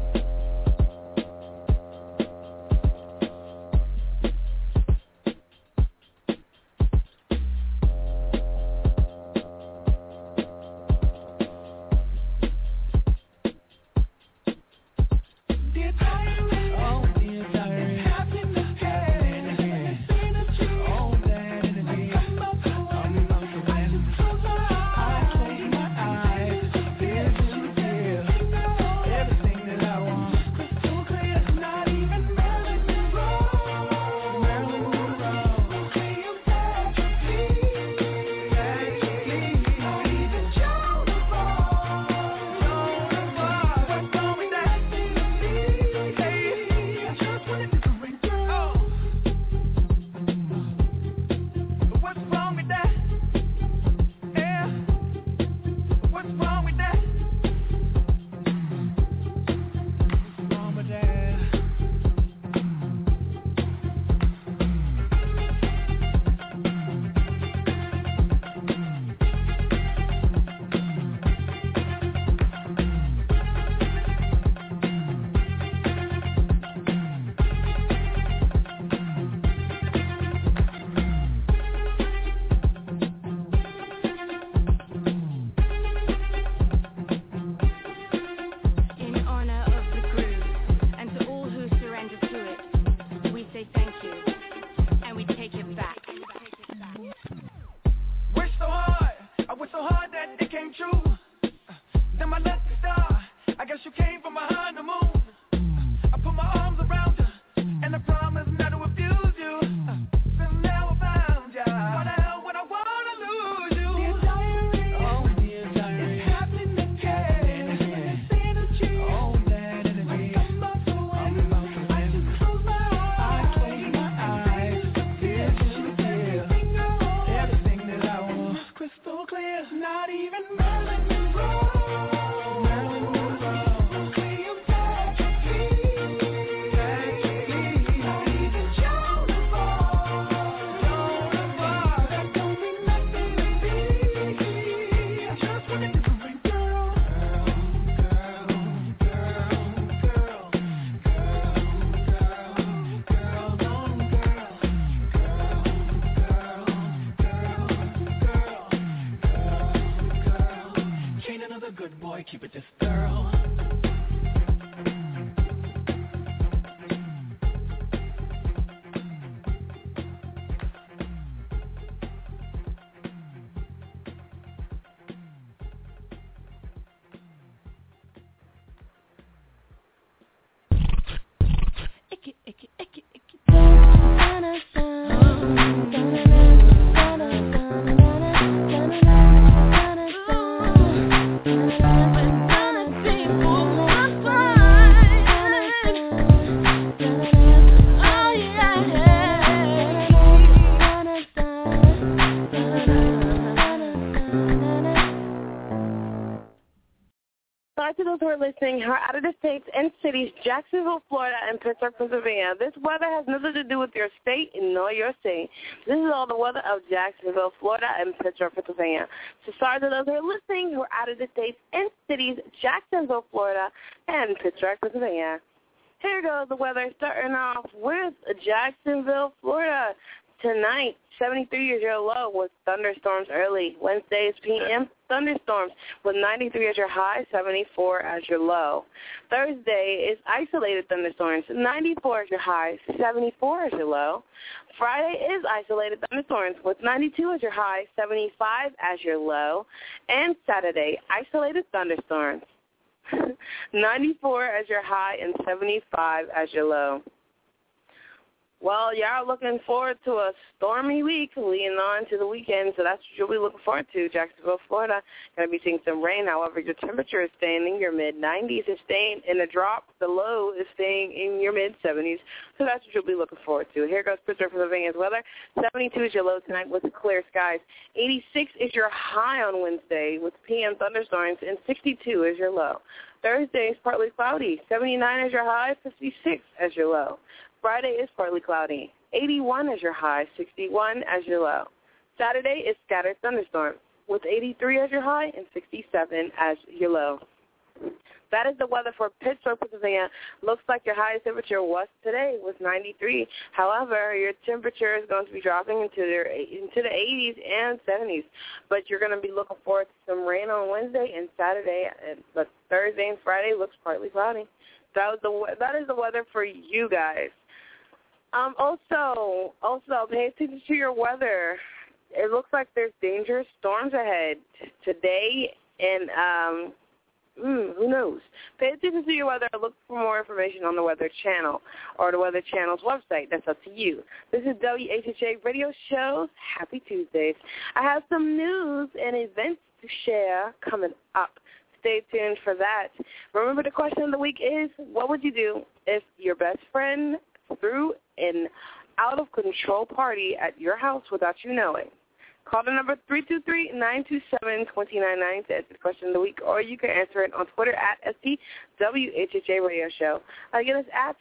Dear diary, oh dear diary, happening again. Oh, that energy, I'm about to win. I close my eyes, feel to feel everything came true. Then my lucky star, I guess you came from behind the moon. I put my arms around you, and I promise not to abuse you. Since now I found ya, why the hell would I wanna lose you? Dear diary, oh dear diary, it's happening again. It's when it's energy, oh that energy. I'm about to win. I just close my eyes, disappear. Everything that I want is crystal clear. Not even melanin rose. Good boy, keep it just thorough. Icky, icky, icky, icky. To those who are listening, who are out of the states and cities, Jacksonville, Florida, and Pittsburgh, Pennsylvania. This weather has nothing to do with your state nor your state. This is all the weather of Jacksonville, Florida, and Pittsburgh, Pennsylvania. So sorry to those who are listening, who are out of the states and cities, Jacksonville, Florida, and Pittsburgh, Pennsylvania. Here goes the weather, starting off with Jacksonville, Florida. Tonight, 73 is your low with thunderstorms early. Wednesday p.m., thunderstorms with 93 as your high, 74 as your low. Thursday is isolated thunderstorms, 94 as your high, 74 as your low. Friday is isolated thunderstorms with 92 as your high, 75 as your low. And Saturday, isolated thunderstorms, 94 as your high and 75 as your low. Well, y'all looking forward to a stormy week leading on to the weekend, so that's what you'll be looking forward to. Jacksonville, Florida, going to be seeing some rain. However, your temperature is staying in your mid-90s. It's staying in a drop. The low is staying in your mid-70s, so that's what you'll be looking forward to. Here goes Pittsburgh, Pennsylvania's weather. 72 is your low tonight with clear skies. 86 is your high on Wednesday with PM thunderstorms, and 62 is your low. Thursday is partly cloudy. 79 is your high, 56 as your low. Friday is partly cloudy. 81 as your high, 61 as your low. Saturday is scattered thunderstorms with 83 as your high and 67 as your low. That is the weather for Pittsburgh, Pennsylvania. Looks like your highest temperature was today with 93. However, your temperature is going to be dropping into the 80s and 70s. But you're going to be looking forward to some rain on Wednesday and Saturday. But Thursday and Friday looks partly cloudy. That is the weather for you guys. Also, pay attention to your weather. It looks like there's dangerous storms ahead today, and who knows? Pay attention to your weather. Look for more information on the Weather Channel or the Weather Channel's website. That's up to you. This is WHHA Radio Shows. Happy Tuesdays. I have some news and events to share coming up. Stay tuned for that. Remember, the question of the week is, what would you do if your best friend threw an out-of-control party at your house without you knowing? Call the number 323-927-2990 to answer the question of the week, or you can answer it on Twitter at FCWHHA Radio Show. Again, it's at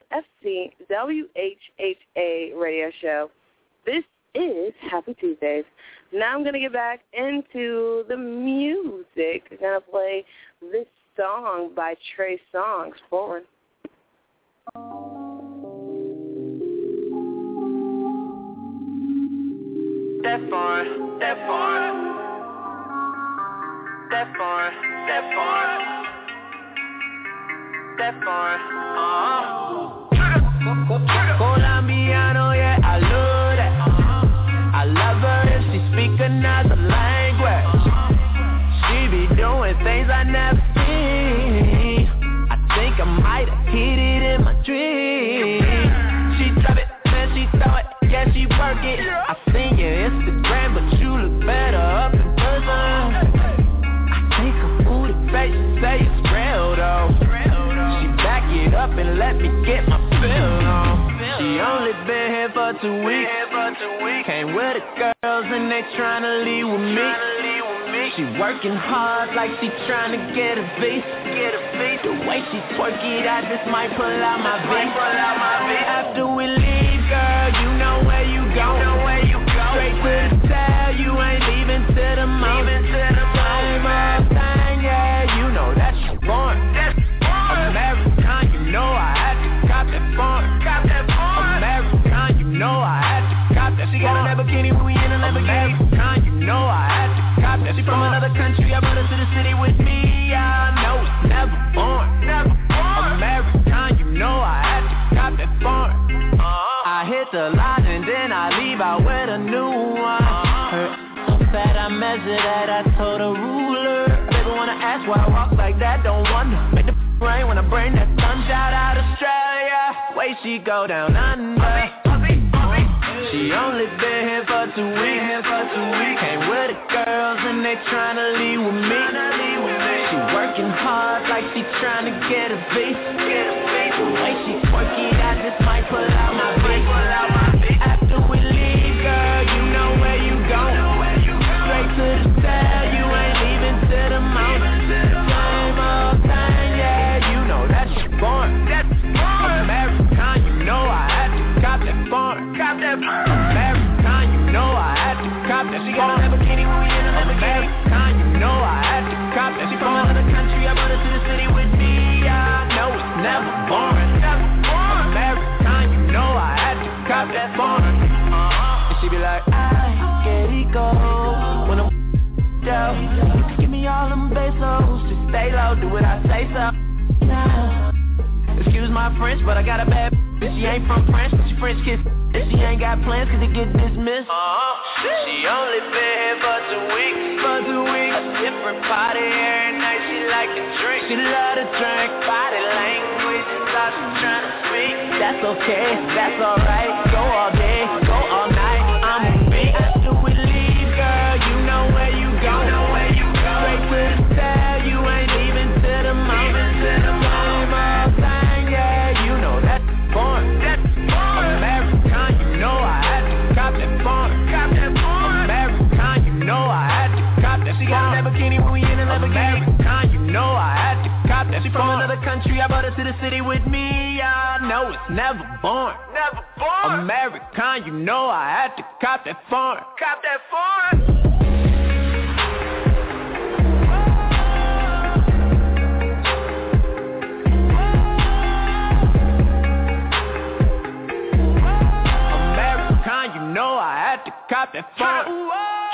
FCWHHA Radio Show. This is Happy Tuesdays. Now I'm going to get back into the music. I'm going to play this song by Trey Songz, Forward. That far, that far, that far, that far, that far, Colombiano, yeah, I love that. I love her if she speak another language. She be doing showing things I never seen. I think I might have hit it in my dream. She drop it, then she throw it, yeah, she work it. I seen your Instagram, but you look better up in person. I think I'm booty face, say it's real though. She back it up and let me get my fill on. She only been here for 2 weeks. Came with the girls and they tryna leave with me. She working hard like she tryna get a visa. The way she twerk it, I just might pull out my visa. After we leave, girl, you know where you go. Straight to the tail, you ain't leaving to the moment. Same old thing, yeah, you know that you born. American, you know I had to cop that phone. American, you know I had to cop that. She got a Lamborghini when we in a Lamborghini. American, you know I had to cop that. She from another country, I brought her to the city with me. I know it's never born. American, you know I had to cop that phone. I hit the line and then I leave out with a new one. Her so fat I measured that, I told a ruler. Baby wanna ask why I walk like that, don't wonder. Make the rain when I bring that sun shout out Australia. Way she go down under. She only been here for 2 weeks. Came with the girls and they tryna leave with me. She working hard like she tryna get a visa. The way she twerk it, I just might pull out my visa. After we leave, girl, you know where you go. Straight to the tail, you ain't leaving to the mountain. Same old thing, yeah, you know that you born. American, you know I had to cop that phone. American, you know I had to cop that. She got a Lamborghini when we in a Lamborghini. American, you know I had to cop that. She from another country, I brought her to the city with me. I know it's never boring. American, you know I had to cop that phone. And she be like, I get it go when I'm down. Give me all them pesos, just stay low, do what I say so. Excuse my French, but I got a bad bitch. She ain't from France, but she French kiss. And she ain't got plans cause it get dismissed. She only been here for 2 weeks. A different party every night, she like to drink. She love to drink, body language is all she tryna speak. That's okay, that's alright. Go all day, go all night, I'm a beat. After we leave, girl, you know where you go. Straight to the tail, you ain't leaving to the moment. Same old thing, yeah, you know that's born. American, you know I had to cop that phone. American, you know I had to cop that. She got a Lamborghini when we in a Lamborghini. American, you know I had to cop that. She from another country, I brought her to the city with me. I know it's never born. American, you know I had to cop that phone. You know I had to cop that phone.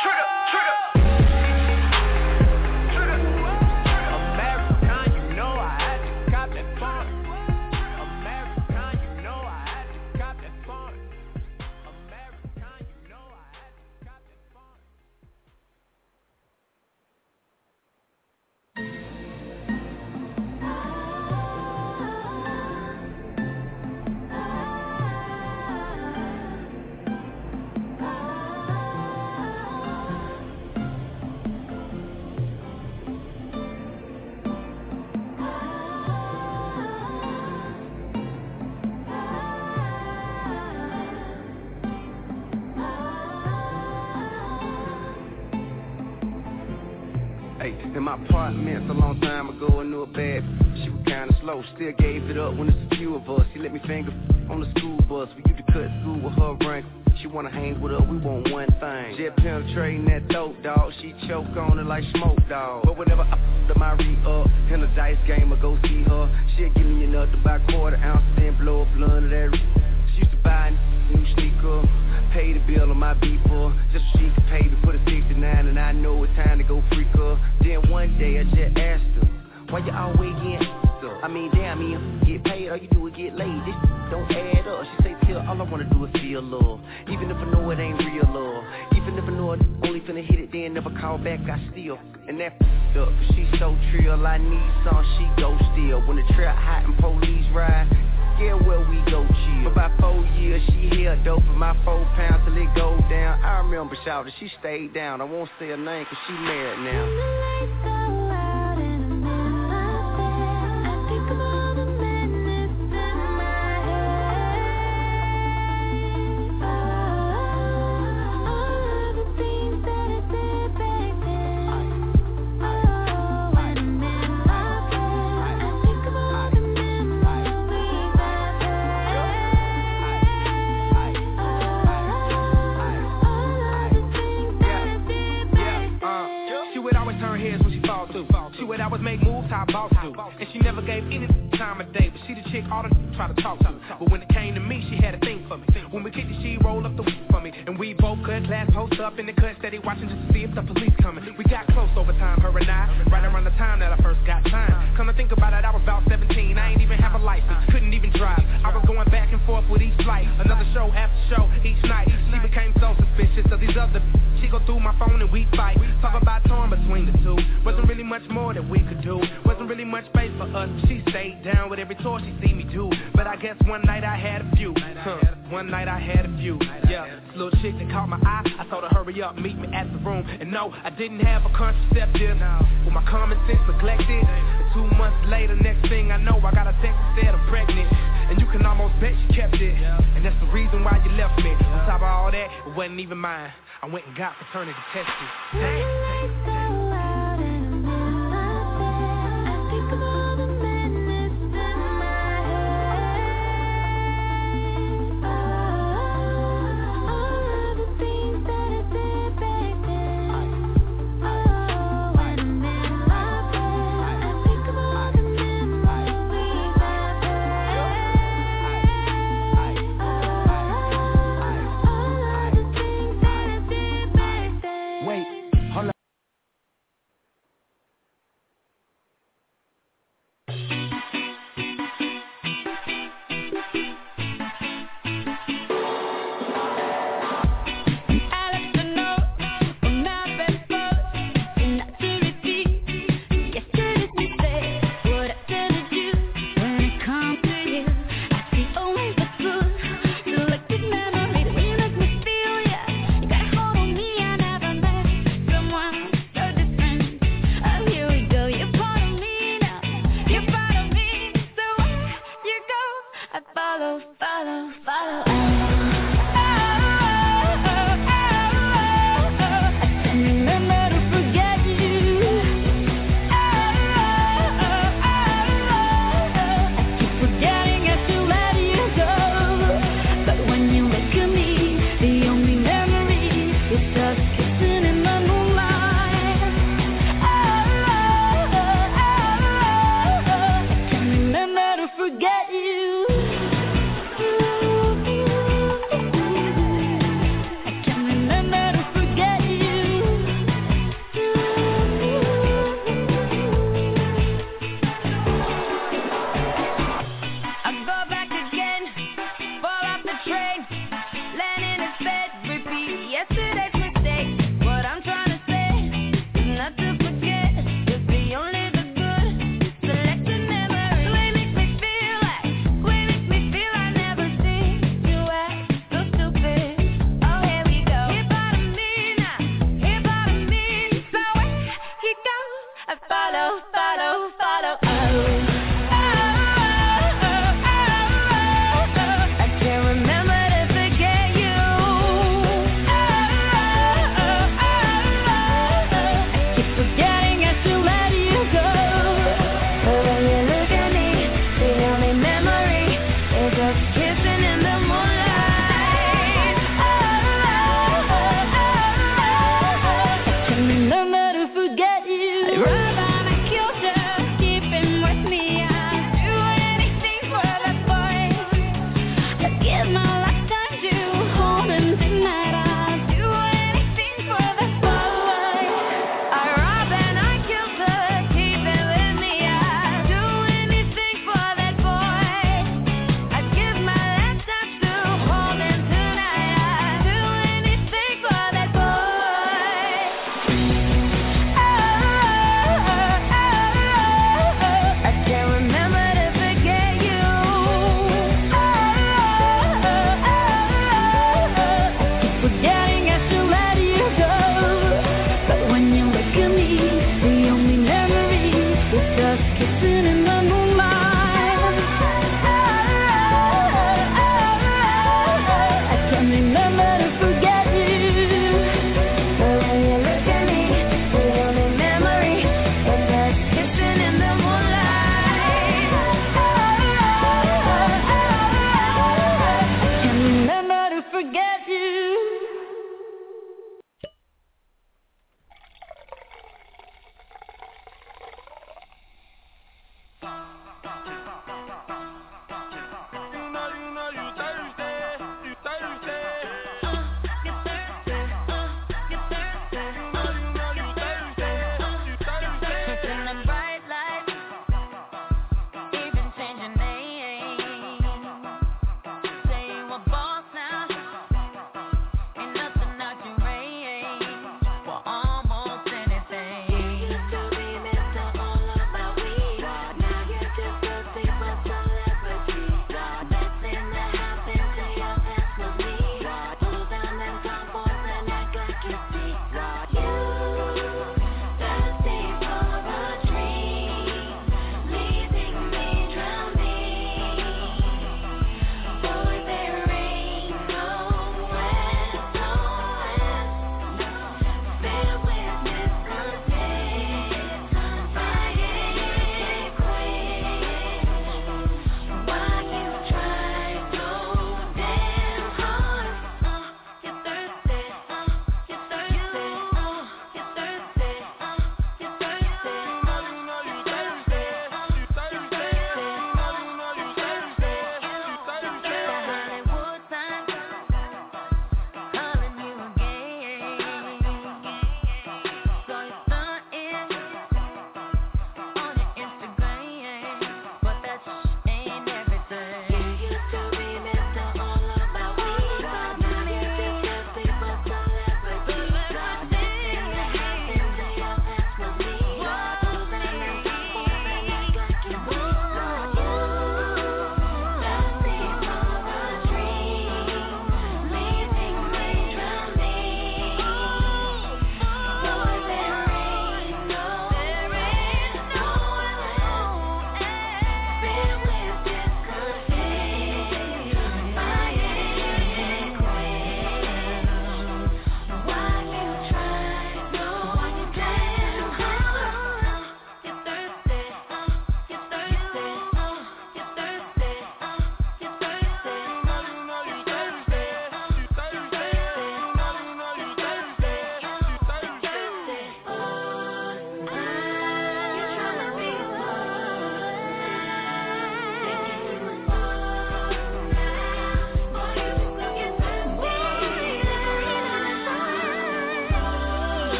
In my apartment a long time ago, I knew a bad. She was kinda slow, still gave it up when it's a few of us. She let me finger on the school bus. We used to cut school with her rank. She wanna hang with us, we want one thing. Jet penetrating that dope, dog. She choke on it like smoke, dog. But whenever I f***ed my re-up, in the dice game, I go see her. She'll give me enough to buy quarter ounce, then blow a blunt of that. She used to buy a new sneaker, pay the bill on my beeper, just so she could pay me for the 69, and I know it's time to go freak her. Then one day I just asked her, Why you always getting I mean, damn, you get paid, all you do is get laid. This don't add up. She say, till all I wanna do is feel love. Even if I know it ain't real love. Even if I know it only finna hit it, then never call back, I still. And that f***ed up, cause she so trill. I need some, she go still. When the trap hot and police ride, yeah, where we go chill. For about 4 years, she held dope for my 4 pounds till it go down. I remember shouting, she stayed down. I won't say her name cause she married now. She would always make moves how boss do. And she never gave any time of day, but she the chick all the try to talk to. But when it came to me, she had a thing for me. When we kicked it, she rolled up the for me. And we both cut glass post up in the cut, steady watching just to see if the police coming. We got close over time, her and I, right around the time that I first got signed. Come to think about it, I was about 17, I ain't even have a license, couldn't even drive. I was going back and forth with each flight, another show after show, each night. She became so suspicious of these other she go through my phone and we fight. Talk about torn between the two. Wasn't really much more that we could do. Wasn't really much space for us. She stayed down with every tour she see me do. But I guess one night I had a few. One night I had a few. Yeah, this little chick that caught my eye. I told her hurry up, meet me at the room. And no, I didn't have a contraceptive. With my common sense neglected. And 2 months later, next thing I know, I got a text that said I'm pregnant. And you can almost bet she kept it. And that's the reason why you left me. On top of all that, it wasn't even mine. I went and got paternity tested. Damn.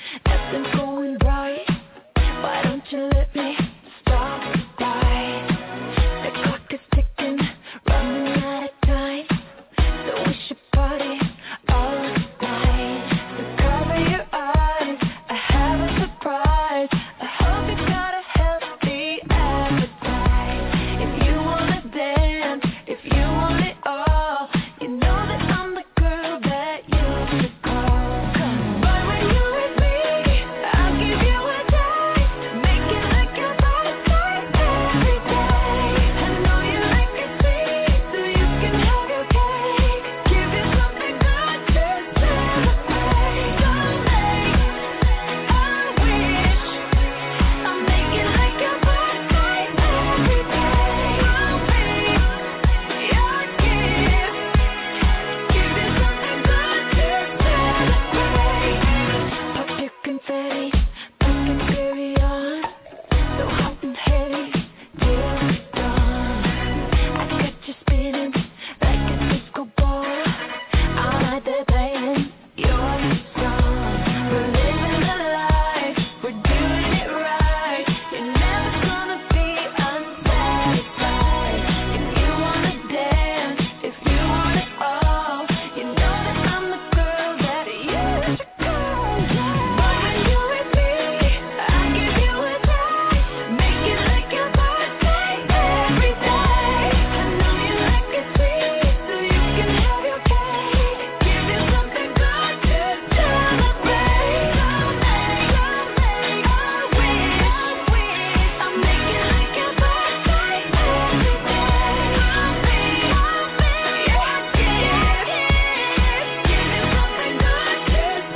nothing's going right. Why don't you let me stop by? The clock is ticking, running out of time, so we should party all night. So cover your eyes, I have a surprise. I hope you got a healthy appetite. If you wanna dance, if you want it all, you know that I'm the girl that you should call. But when you with me, I'll give you a taste, make it like your body type every day. I know you like it sweet, so you can have your cake. Give you something good to celebrate. Someday, I wish I'll make it like your body type every day. I'll be your gift, give you something good to celebrate. Pop your confetti, back and carry on, so hot and heavy till dawn. I got you spinning like a disco ball, I'm out there playing your song. We're living the life, we're doing it right. You're never gonna be unsatisfied. If you wanna dance, if you want it all, you know that I'm the girl that you should call. But when you're with me, I give you a taste, make it like your birthday every day. I know you like it sweet, so you can have your cake. Give you something good to celebrate. Someday, I wish I'll make it like your birthday every day. I'll be your gift, give you something good to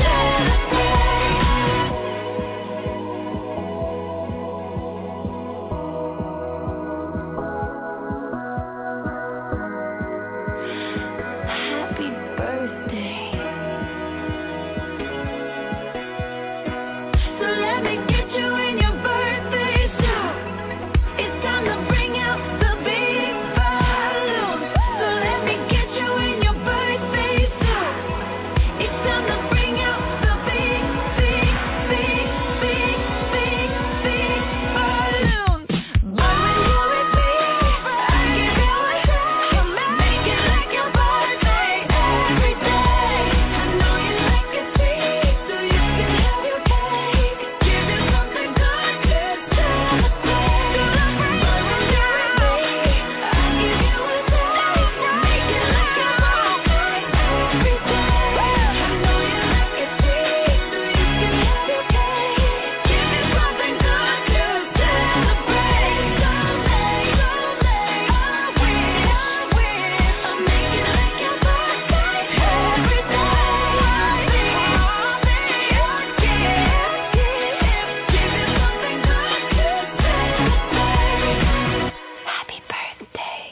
Happy birthday. So let me get you in your birthday suit. It's time to bring out the big balloons. So let me get you in your birthday suit. It's time to bring out the big, big, big, big, big, big balloons. But when you're with me, I give you a taste, make it like your birthday every day. I know you like it sweet, so you can have your cake. Give you something good to celebrate. But when you're with me, I give you a taste, make it like your birthday every day. I know you like it sweet, so you can have your cake. Give you something good to celebrate. Someday, I wish I'll make it like your birthday every day. I'll be your gift, give you something good to celebrate. Happy birthday.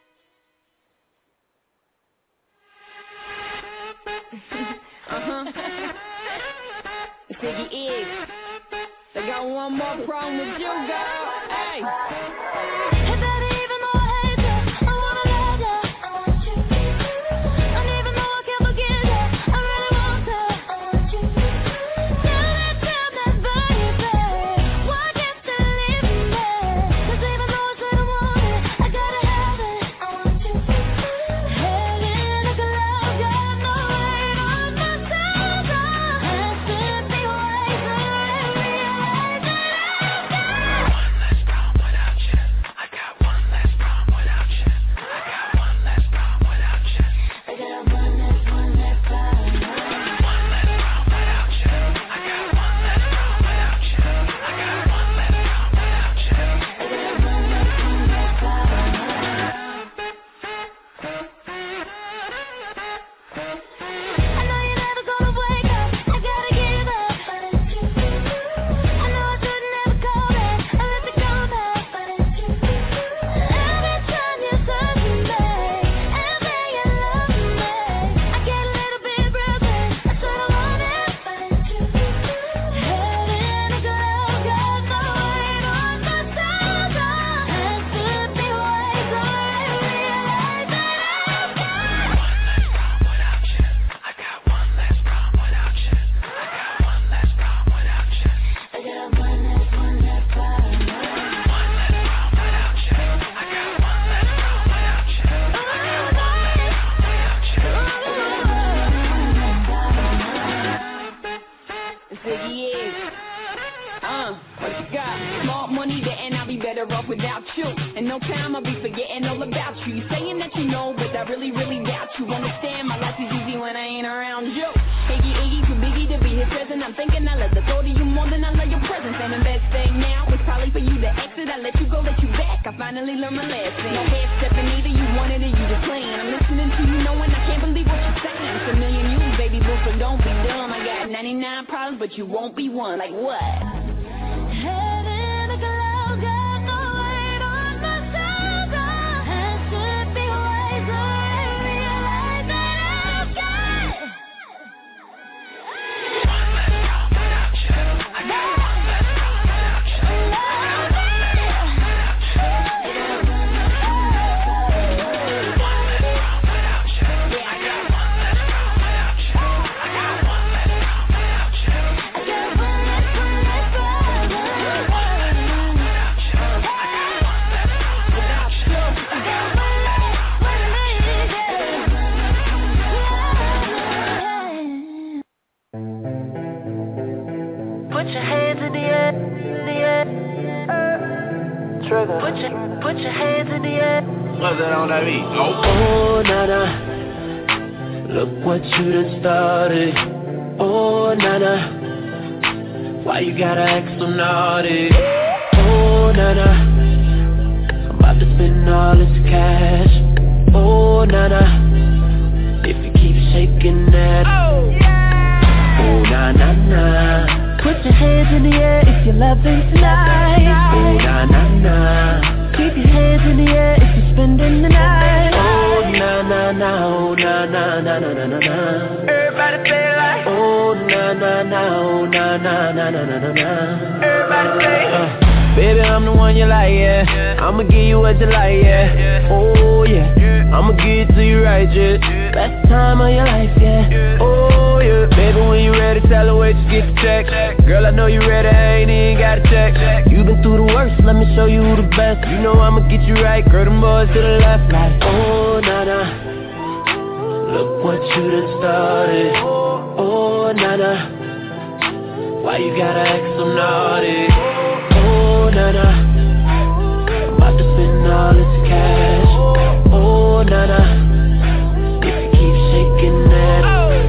The Piggy is. They got one more problem with you, girl. Hey. Hey, baby, even though I hate you, I wanna love you. I want you. And even though I can't forget you, I really want to. I want you. Tell me, baby, why can't you leave me? 'Cause even though I say I want it, I gotta have it. I want you. Hey, like a love, got no weight on my shoulder. And simply wait till I realize that I got one less problem without you. I got one less Figgy is. What you got? Small money there and I'll be better off without you. In no time I'll be forgetting all about you. You saying that you know, but I really doubt you. Understand my life is easy when I ain't around you. Iggy, Iggy, too biggie to be his present. I'm thinking I love the thought of you more than I love your presence. And the best thing now is probably for you to exit. I let you go, let you back. I finally learned my lesson. No head stepping either, you wanted it, you just playing. I'm listening to you knowing I can't believe what you're saying. It's a million you, baby boo, so don't be dumb. I got 99 problems, but you won't be one. Like what? Head in the clouds, got no weight on my shoulders. I should be wiser and realize that I've got one less problem without you. I got one less problem without you. I got one less problem without you. I got one less problem without you. I got one less problem without you. I got one less problem without you. I got one less Put your hands in the air, Trigger. Put your hands in the air. What's that on that beat? Oh, nana, look what you done started. Oh, nana, why you gotta act so naughty? Oh, nana, I'm about to spend all this cash. Oh, nana, if you keep shaking that. Oh, na na na. Put your hands in the air if you're loving tonight. Oh, na na na. Keep your hands in the air if you're spending the night. Oh, na na na. Oh, na na na na na na na. Everybody say it like. Oh, na na na. Oh, na na na na na na na. Everybody say baby, I'm the one you like, yeah. I'ma give you what you like, yeah. Oh, yeah. I'ma give it to you right, yeah. Best time of your life, yeah. Oh, yeah. Baby, when you ready, tell her wait to get the check. Girl, I know you ready, I ain't even gotta check. You been through the worst, let me show you who the best. You know I'ma get you right, girl, them boys to the left. Like, oh, na-na, look what you done started. Oh, na-na, why you gotta act so naughty? Oh, nana, I'm about to spend all this cash. Oh, nana, if you keep shaking that.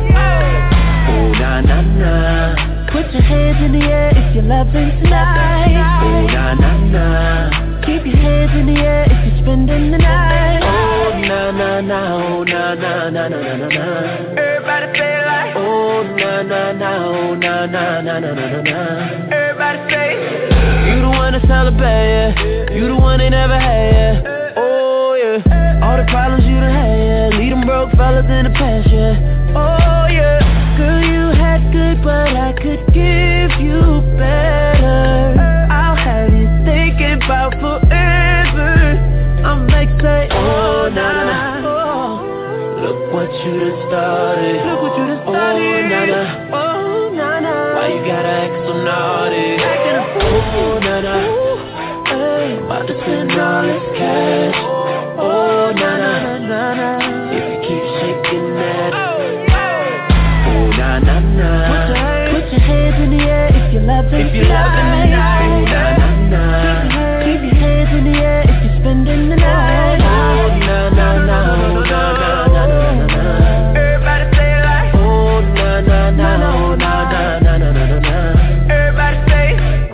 Oh, na na na. Put your hands in the air if you're loving tonight. Oh, na na na. Keep your hands in the air if you're spending the night. Oh, na na na. Oh, na na na na na na na. Everybody say it like. Oh, na na na. Oh, na na na na na na na. Everybody say. You the one that's celebrate, yeah. You the one they never had, yeah. Oh, yeah. All the problems you done had, yeah. Leave them broke fellas in the past, yeah. Oh, yeah. Girl, you had good, but I could give you better. I'll have you thinking about forever. I'm like, say, oh, na-na. Oh, look what you done started. Look what you done started. Oh, na-na. Oh, na-na. Why you gotta act so naughty? Oh, na-na, hey, about to spend all this cash. Oh, na-na, if you keep shaking that. Oh, na-na-na. Put your hands in the air if you're loving tonight. Oh, na-na-na. Keep your hands in the air if you're spending the night. Oh, na-na-na. Oh, na-na-na. Everybody say it like. Oh, na-na-na. Oh, na-na-na. Everybody say.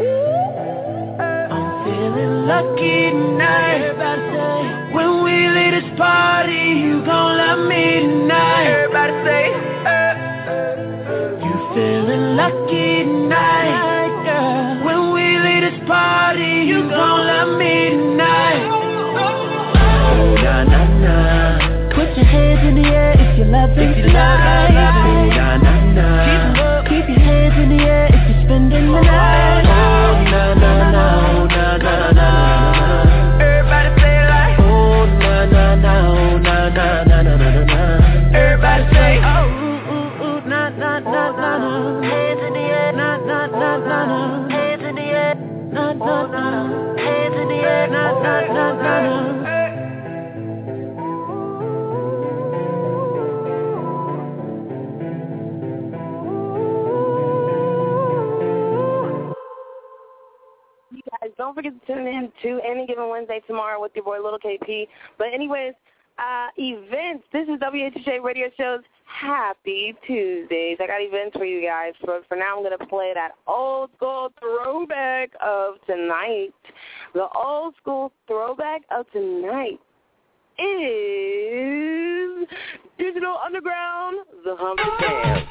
Lucky night, when we leave this party, you gon' love me tonight. Everybody say, you feeling lucky tonight, girl. When we leave this party, you gon' love me tonight. Oh, na na na. Put your hands in the air if you're loving tonight. Oh, na na na. Keep your hands in the air if you're spending the night. Oh, na na na. Oh, na na na. Everybody say it like. Oh, na na na. Oh, na na na na na na. Everybody say, oh, ooh, ooh, ooh, na na na na na. Hands in the air, na na na na na. Hands in the air, na na na. Hands in the air, na na na na na. don't forget to tune in to Any Given Wednesday tomorrow with your boy Little KP. But anyways, events. This is WHHA Radio Show's Happy Tuesdays. I got events for you guys. For now, I'm going to play that old school throwback of tonight. The old school throwback of tonight is Digital Underground, The Humpty Dance.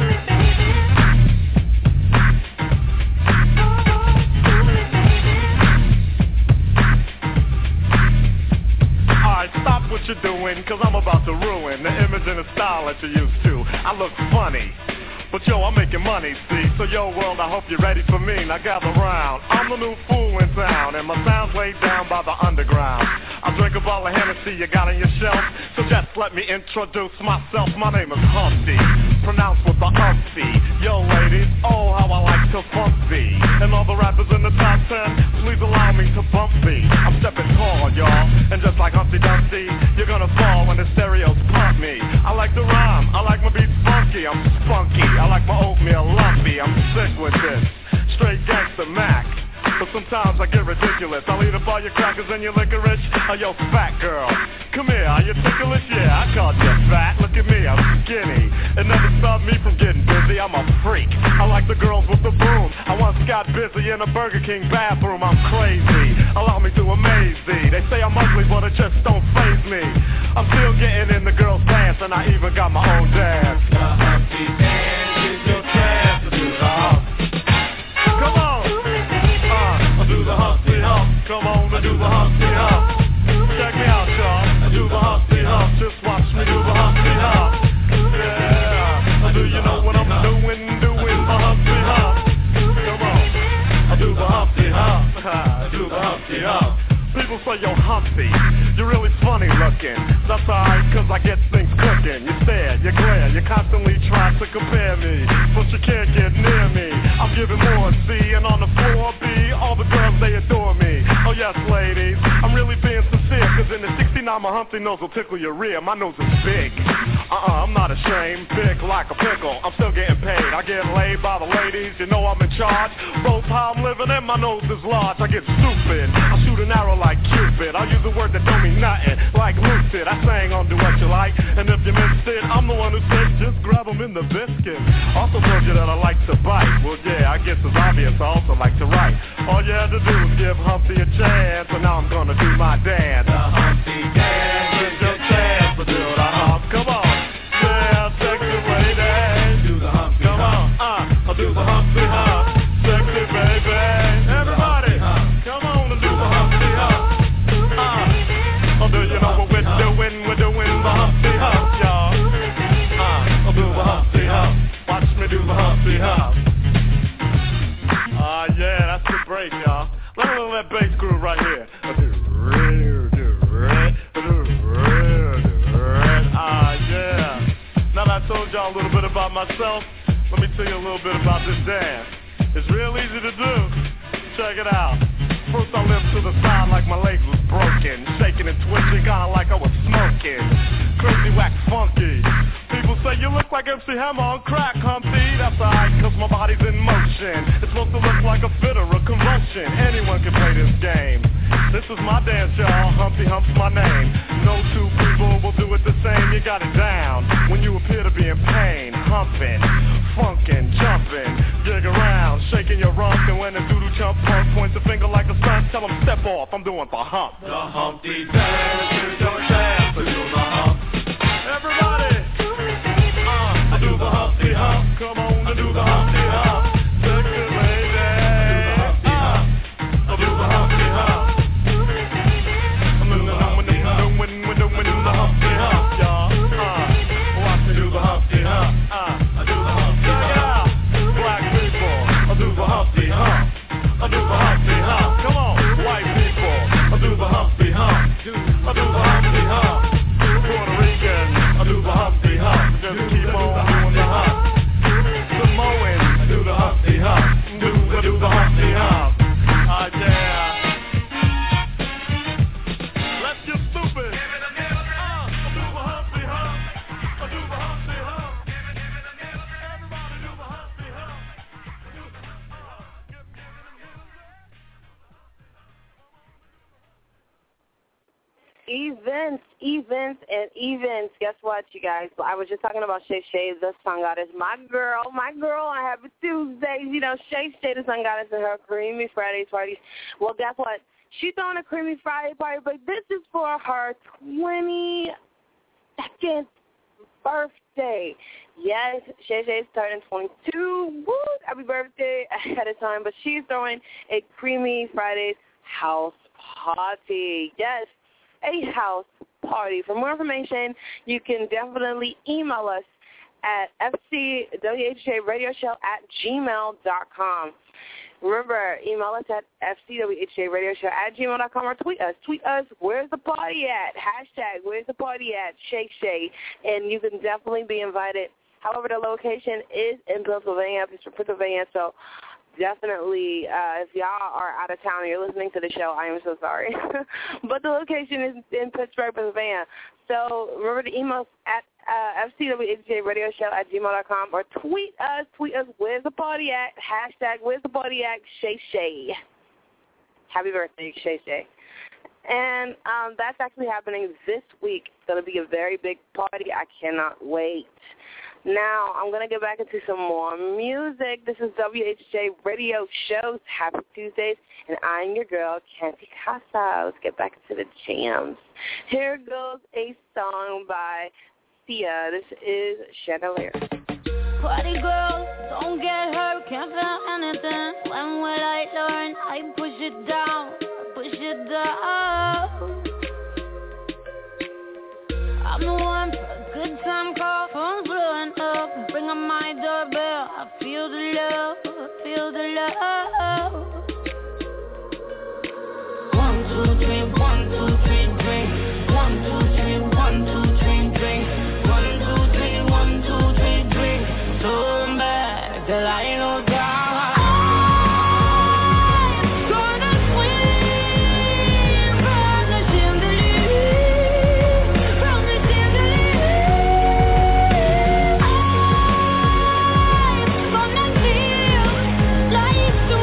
Alright, stop what you're doing, cause I'm about to ruin the image and the style that you're used to. I look funny, but yo, I'm making money, see? So yo, world, I hope you're ready for me. Now gather round. I'm the new fool in town, and my sound's laid down by the underground. I drink a bottle of Hennessy you got on your shelf, so just let me introduce myself. My name is Humpty, pronounced with the umpty. Yo, ladies, oh, how I like to funk thee. And all the rappers in the top 10, please allow me to bump thee. I'm stepping tall, y'all, and just like Humpty Dumpty, you're gonna fall when the stereos pump me. I like to rhyme, I like my beats funky, I'm spunky. I like my oatmeal lumpy, I'm sick with this. Straight gangster Mac. But sometimes I get ridiculous. I'll eat up all your crackers and your licorice. Oh, yo, fat girl, come here, are you ticklish? Yeah, I called you fat. Look at me, I'm skinny. It never stopped me from getting busy. I'm a freak. I like the girls with the boom. I once got busy in a Burger King bathroom. I'm crazy. Allow me to amaze thee. They say I'm ugly, but it just don't faze me. I'm still getting in the girls' pants, and I even got my own dance. The Humpty Dance is your chance to do the hump. Come on. Do the Humpty Hump, come on and do the Humpty Hump. Check me out, y'all, I do the Humpty Hump. Just watch me do the Humpty Hump. Yeah, do you know what I'm doing the Humpty Hump? Come on, I do the Humpty Hump, I do the Humpty Hump. People say, yo, Humpty, you're really funny looking. That's alright, cause I get things cooking. You stare, you glare, you constantly try to compare me, but you can't get near me. I'm giving more C, and on the floor B, all the girls, they adore me. Oh yes, ladies, I'm really being sincere, cause in the 69, my Humpty nose will tickle your rear. My nose is big. I'm not ashamed, big like a pickle. I'm still getting paid, I get laid by the ladies, you know I'm in charge. Both how I'm living and my nose is large. I get stupid, I shoot an arrow like Cupid. I use a word that don't mean nothing, like lucid. I sang on Do What You Like, and if you missed it, I'm the one who said just grab them in the biscuit. Also told you that I like to bite. Well yeah, I guess it's obvious I also like to write. All you had to do was give Humpty a chance, and now I'm gonna do my dance. The Humpty Dance is your chance to do the hump. Come on, yeah, sexy lady, do the Humpty Come on, I'll do the Humpty Hump. Sexy baby, everybody, come on and do the Humpty Hump. Oh, do you know what we're doing? We're doing the Humpty Hump, y'all. I'll do the Humpty Hump. Watch me do the Humpty Hump. Yeah, that's the break, y'all. Let me that bass groove right here. Yeah. Now that I told y'all a little bit about myself, let me tell you a little bit about this dance. It's real easy to do. Check it out. First I limped to the side like my leg was broken, shaking and twitching, kinda like I was smoking. Crazy, whack, funky. People say you look like MC Hammer on crack, Humpty. That's alright, cause my body's in motion. It's supposed to look like a fit or a convulsion. Anyone can play this game. This is my dance, y'all. Humpty Hump's my name. No two people will do it the same. You got it down when you appear to be in pain. Humping, funkin', jumping, jig around, shaking your rump. And when the doodle chump punk points a finger like a son, tell him step off. I'm doing the hump. The Humpty Dance is your chance to do the hump. Everybody, I do the Humpty Hump. Come on and do the Humpty Hump. Sexy lady, I do the Humpty Hump. We're doing the Humpty Hump, y'all. Watch me do the Humpty Hump. I do the Humpty Hump. Black people, I do the Humpty Hump. I do the Humpty Hump. Come on, white people, I do the Humpty Hump. I do the Humpty Hump. Puerto Rican, I do the Humpty Hump. Just keep on doing the hump. Samoan, I do the Humpty Hump. I do the Humpty Hump. Yeah. Let's get stupid. Events. Guess what, you guys? I was just talking about Shay Shay, the sun goddess. My girl on Happy Tuesdays. You know, Shay Shay, the sun goddess, and her Creamy Fridays parties. Well, guess what? She's throwing a Creamy Friday party, but this is for her 22nd birthday. Yes, Shay Shay's turning 22. Woo! Happy birthday ahead of time. But she's throwing a Creamy Fridays house party. Yes, a house party. For more information, you can definitely email us at fcwhradioshow@gmail.com. Remember, email us at fcwhradioshow@gmail.com or tweet us. Tweet us, where's the party at? Hashtag, where's the party at? Shay Shay. And you can definitely be invited. However, the location is in Pennsylvania, Pennsylvania, so definitely, if y'all are out of town and you're listening to the show, I am so sorry. But the location is in Pittsburgh, Pennsylvania. So remember to email us at fcwhradioshow@gmail.com or tweet us, where's the party at? Hashtag, where's the party at? Shay Shay. Happy birthday, Shay Shay. And that's actually happening this week. It's going to be a very big party. I cannot wait. Now, I'm going to get back into some more music. This is WHJ Radio Shows. Happy Tuesdays. And I'm your girl, Candy Casa. Let's get back into the jams. Here goes a song by Sia. This is Chandelier. Party girl, don't get hurt, can't feel anything. When will I learn? I push it down, I'm the one for a good time call, phone's blowing up. Bring on my doorbell, I feel the love. 1, 2, 3, 1, 2, 3, drink. 1, 2, 3, 1, 2, 3, drink. 1, 2, 3, 1, 2, 3, drink. Turn back till I know down. Like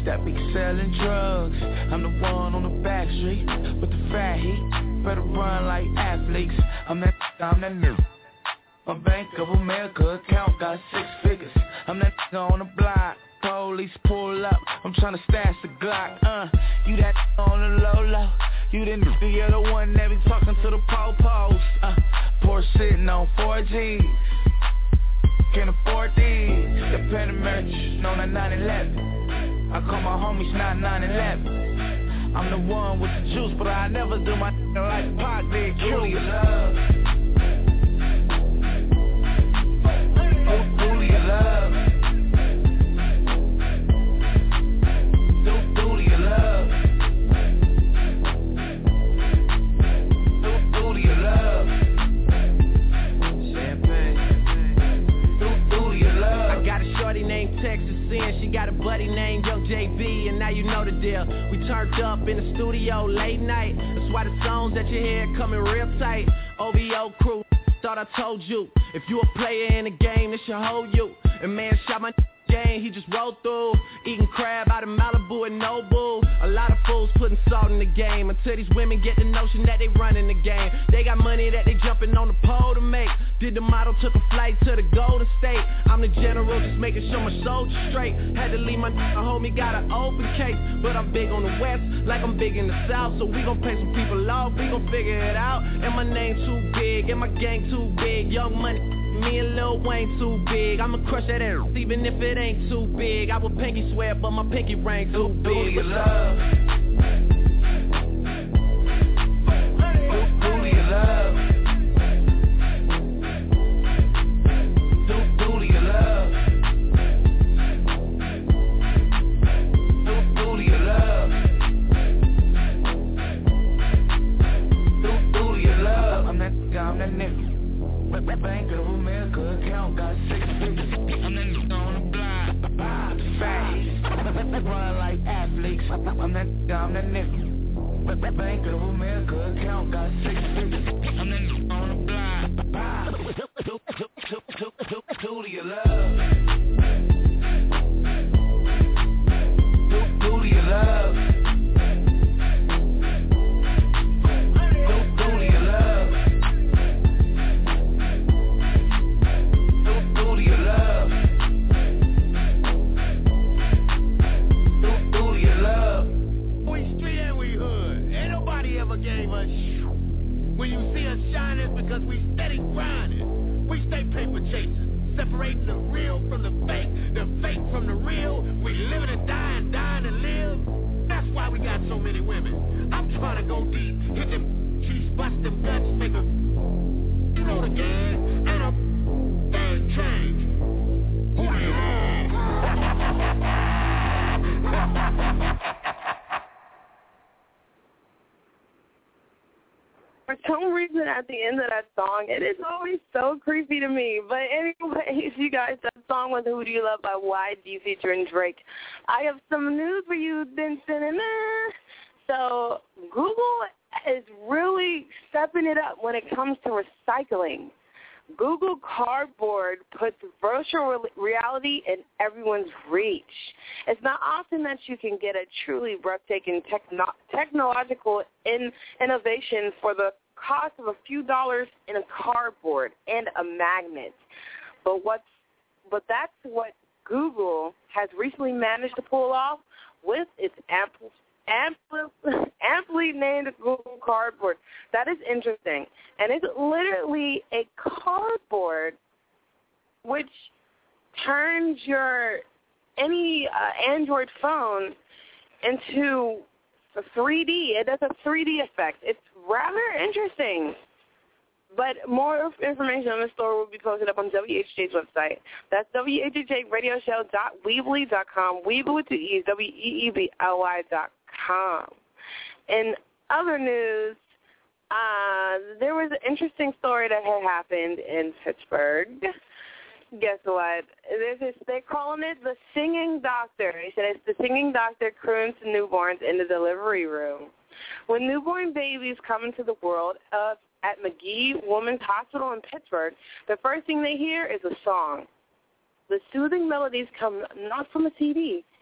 homies that be selling drugs. I'm the one on the back street with the fat heat. Better run like athletes. I'm that nigga. My Bank of America account got 6 figures. I'm that nigga on the block. Police pull up. I'm tryna stash the Glock. You that on the low. You the nigga, you're the one that be talking to the po-pos. Porsche sitting on 4Gs. Can't afford these. The Panamera on a 911. I call my homies not 911. I'm the one with the juice, but I never do my like Pac did. Kill your love. Do your love. Do your love. Do your love. Champagne. Do your love. I got a shorty named Texas Sin. She got a buddy named Yo JB, and now you know the deal. We turned up in the studio late night. That's why the songs that you hear coming real tight. OVO crew, thought I told you. If you a player in the game, it should hold you. And man shot my game, he just rolled through. Eating crab out of Malibu and Nobu. A lot of fools putting salt in the game. Until these women get the notion that they running the game. They got money that they jumping on the pole to make. Did the model, took a flight to the Golden State. I'm the general, just making sure my soldiers straight. Had to leave my homie, got an open case. But I'm big on the west, like I'm big in the south. So we gon' pay some people off, we gon' figure it out. And my name too big, and my gang too big. Young Money, me and Lil Wayne too big. I'ma crush that ass, even if it ain't too big. I would pinky swear, but my pinky ring too big. Do your love. Do your love. Do your love. Do your love. Do your love. I'm that nigga. Bank of America account got 6 figures. I'm that nigga on the block. Fat. Run like athletes. I'm that nigga. Bank of America account got 6 figures. I'm that nigga on the block. Do your love. Do your love. Do your love. Gave us when you see us shining, because we steady grinding. We stay paper chasing, separating the real from the fake from the real. We living and dying and live. That's why we got so many women. I'm trying to go deep, hit them cheeks, bust them guts, make a you know the game, and a thing change. Who do you love? For some reason, at the end of that song, it is always so creepy to me. But anyways, you guys, that song was Who Do You Love by YG featuring Drake. I have some news for you. So Google is really stepping it up when it comes to recycling. Google Cardboard puts virtual reality in everyone's reach. It's not often that you can get a truly breathtaking technological innovation for the cost of a few dollars in a cardboard and a magnet. But that's what Google has recently managed to pull off with its amply named Google Cardboard. That is interesting. And it's literally a cardboard which turns any Android phone into a 3D. It does a 3D effect. It's rather interesting. But more information on the store will be posted up on WHJ's website. That's WHJRadioshow.weebly.com. Weebly with 2 E's, WEEBLY.com. In other news, there was an interesting story that had happened in Pittsburgh. Guess what? They're calling it the singing doctor. They said it's the singing doctor croons to newborns in the delivery room. When newborn babies come into the world at McGee Women's Hospital in Pittsburgh, the first thing they hear is a song. The soothing melodies come not from a CD.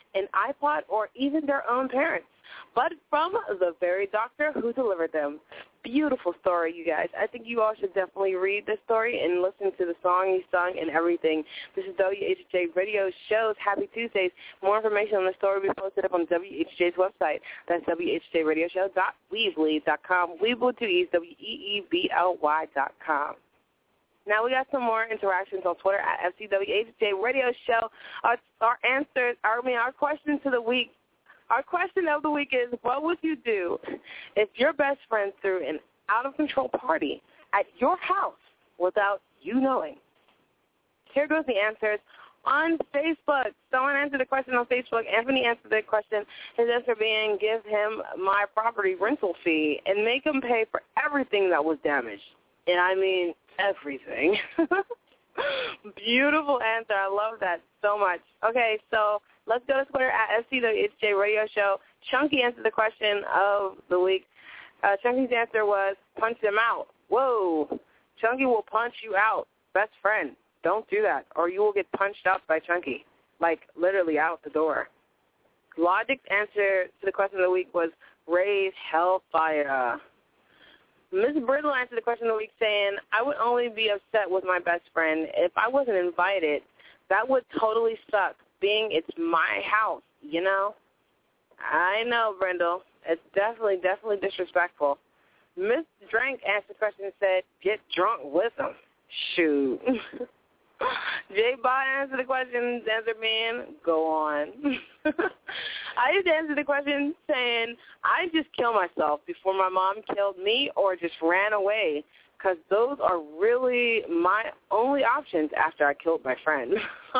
an iPod, or even their own parents, but from the very doctor who delivered them. Beautiful story, you guys. I think you all should definitely read this story and listen to the song he sung and everything. This is WHJ Radio Show's Happy Tuesdays. More information on the story will be posted up on WHJ's website. That's WHJRadioshow.weebly.com. Weebly with 2 E's, WEEBLY.com. Now we got some more interactions on Twitter at FCWHJ Radio Show. Our question to the week. Our question of the week is, what would you do if your best friend threw an out-of-control party at your house without you knowing? Here goes the answers on Facebook. Someone answered the question on Facebook. Anthony answered the question. His answer being, give him my property rental fee and make him pay for everything that was damaged. And I mean everything. Beautiful answer. I love that so much. Okay, so let's go to Twitter at FCWHJ Radio Show. Chunky answered the question of the week. Chunky's answer was punch them out. Whoa. Chunky will punch you out. Best friend, don't do that, or you will get punched out by Chunky, like literally out the door. Logic's answer to the question of the week was raise hellfire. Ms. Brittle answered the question of the week saying, I would only be upset with my best friend if I wasn't invited. That would totally suck, being it's my house, you know? I know, Brindle. It's definitely disrespectful. Miss Drank asked the question and said, get drunk with him. Shoot. J. Bot answered the question, answer being, go on. I just answered the question saying, I just kill myself before my mom killed me or just ran away, because those are really my only options after I killed my friend.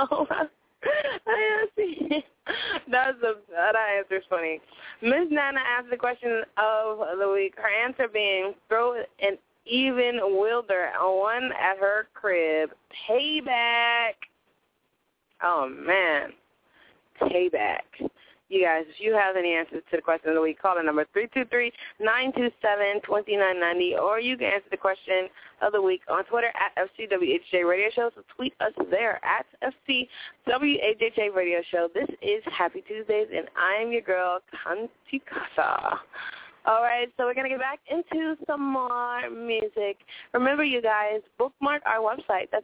That answer's funny. Ms. Nana asked the question of the week. Her answer being, throw an even wielder one at her crib. Payback. Oh, man. Payback. You guys, if you have any answers to the question of the week, call the number 323-927-2990, or you can answer the question of the week on Twitter at FCWHJ Radio Show. So tweet us there at FCWHJ Radio Show. This is Happy Tuesdays, and I'm your girl, Kanti Casa. All right, so we're going to get back into some more music. Remember, you guys, bookmark our website. That's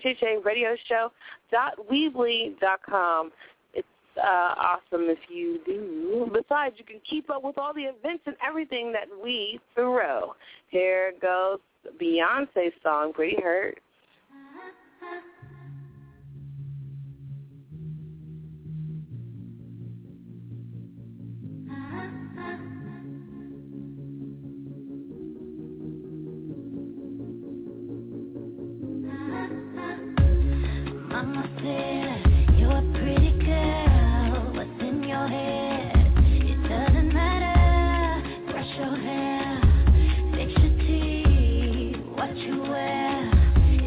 WHJRadioshow.weebly.com. It's awesome if you do. Besides, you can keep up with all the events and everything that we throw. Here goes Beyonce's song, Pretty Hurt. Mama said, you're a pretty girl, what's in your head? It doesn't matter, brush your hair, fix your teeth, what you wear.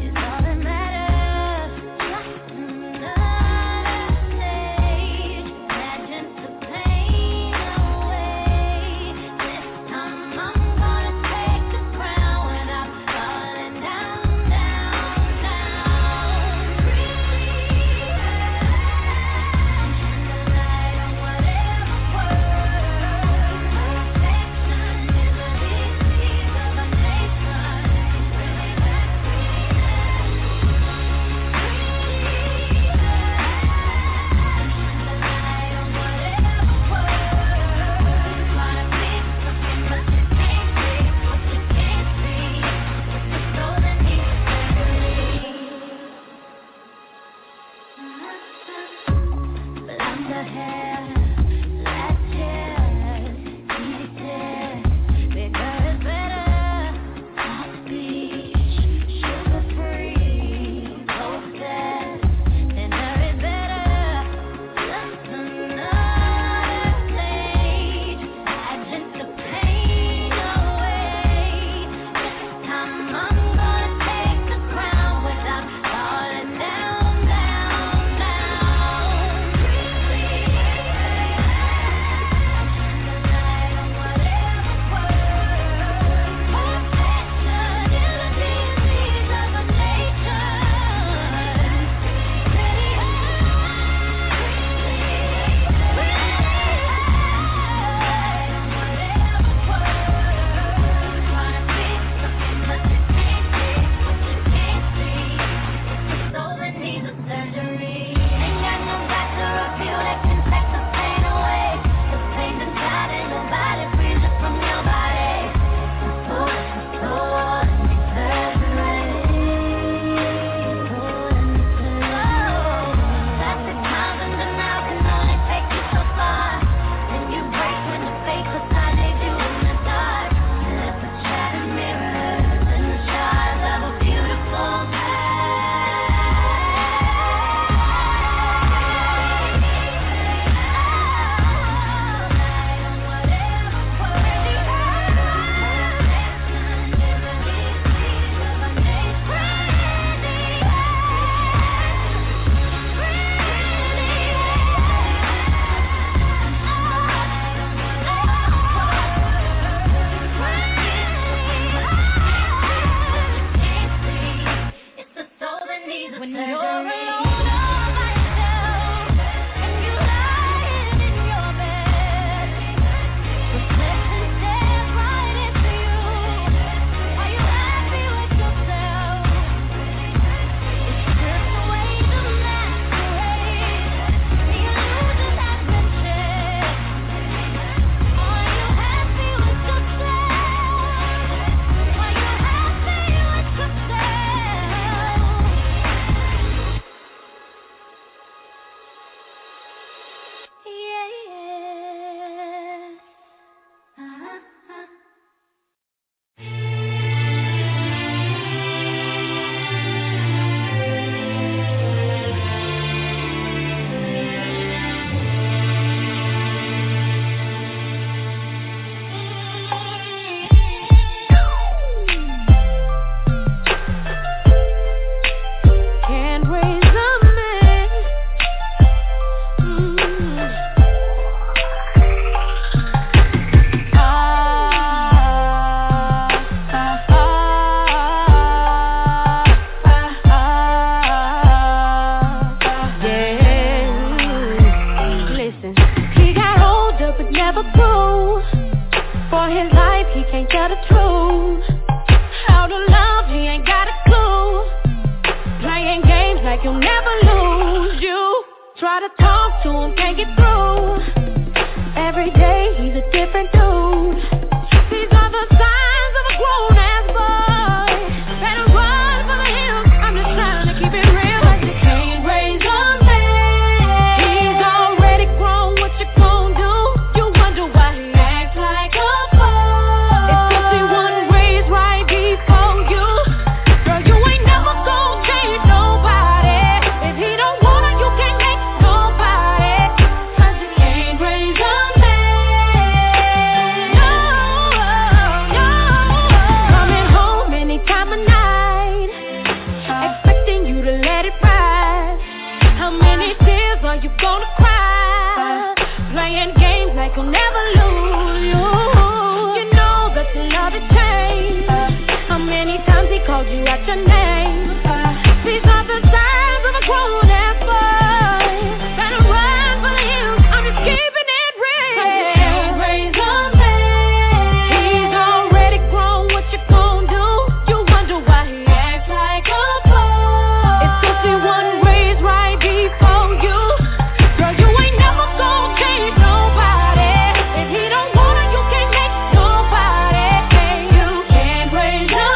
for his life, he can't tell the truth. How to love, he ain't got a clue. Playing games like you'll never lose. You try to talk to him, can't get through. Every day he's a different dude. These are the signs of a grown-ass boy. Better run for the hills, I'm just trying to keep it real. Cause you can't raise a man. He's already grown, what you gon' do? You wonder why he acts like a boy. It's 'cause he wasn't raised right before you. Girl, you ain't never gon' change nobody. If he don't wanna, you can't make nobody. Cause you can't raise a man. No, no. Coming home any time of night, expecting you to let it ride. How many tears are you gonna cry? Playing games like you'll never lose. You know that the love has changed. How many times he called you out your name? These are the signs of a grown-ass boy. Better run for the hills, I'm just keeping it real. Can't raise a man. He's already grown, what you gon' do? You wonder why he acts like a boy. It's 'cause he wasn't raised right before you. Girl, you ain't never gon' change nobody. If he don't wanna, you can't make nobody. You can't raise a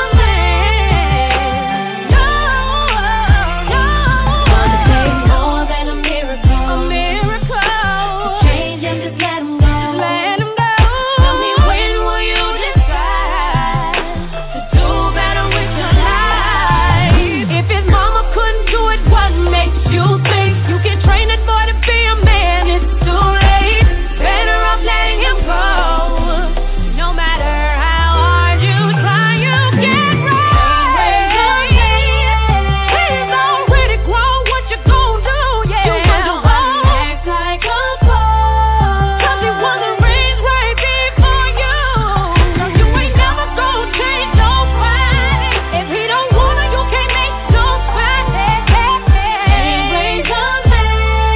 man. No, no. Gonna take more than a miracle. A miracle. To change him, just let him go. Let him go. Tell me, when will you decide to do better with your life? If his mama couldn't do it, what makes you think you can train it boy to be a man? It's too late. Better off letting him go. No matter how hard you try, you can't right. He's already grown, what you gon' do? Yeah. You wonder why he acts like a boy. 'Cause he wasn't raised right before you. No, you ain't never gon' change nobody. If he don't wanna, you can't make nobody. Can't raise a man.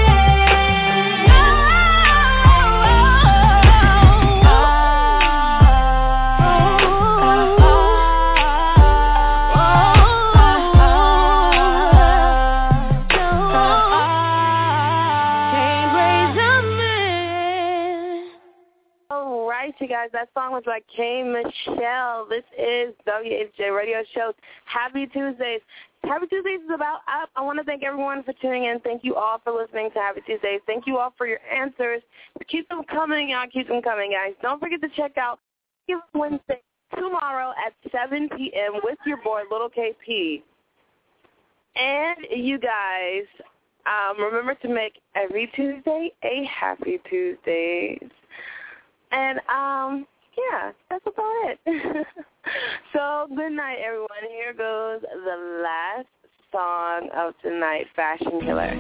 Can't raise a man. All right, you guys, that song was by K. Michelle. This is WHJ Radio Show's Happy Tuesdays. Happy Tuesdays is about up. I want to thank everyone for tuning in. Thank you all for listening to Happy Tuesdays. Thank you all for your answers. Keep them coming, y'all. Keep them coming, guys. Don't forget to check out Wednesday tomorrow at 7 p.m. with your boy, Little KP. And you guys, remember to make every Tuesday a Happy Tuesdays. And, yeah, that's about it. So, good night, everyone. Here goes the last song of tonight, Fashion Killer.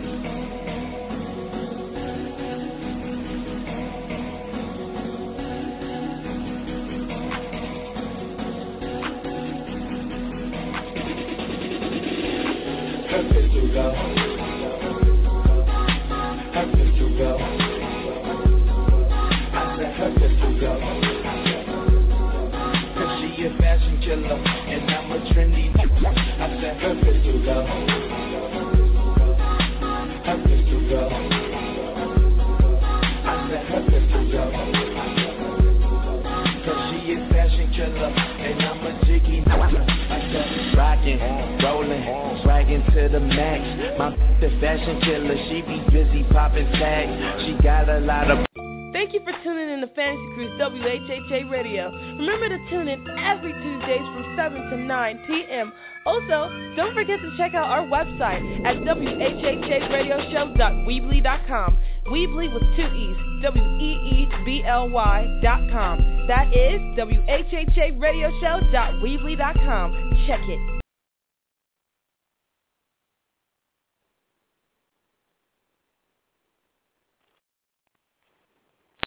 Happy to go. Happy to go. I said happy to go. Cause she a fashion killer and I'm a trendy. I said happy to go. Happy to go. I said happy to go. Cause she a fashion killer and I'm a jiggy. I said rockin', rollin', swaggin' to the max. My the fashion killer, she be busy poppin' tags. She got a lot of. Thank you for tuning in to Fantasy Cruise WHHA Radio. Remember to tune in every Tuesdays from 7 to 9 p.m. Also, don't forget to check out our website at whhhradioshow.weebly.com. Weebly with 2 E's, WEEBLY.com. That is whhradioshow.weebly.com. Check it.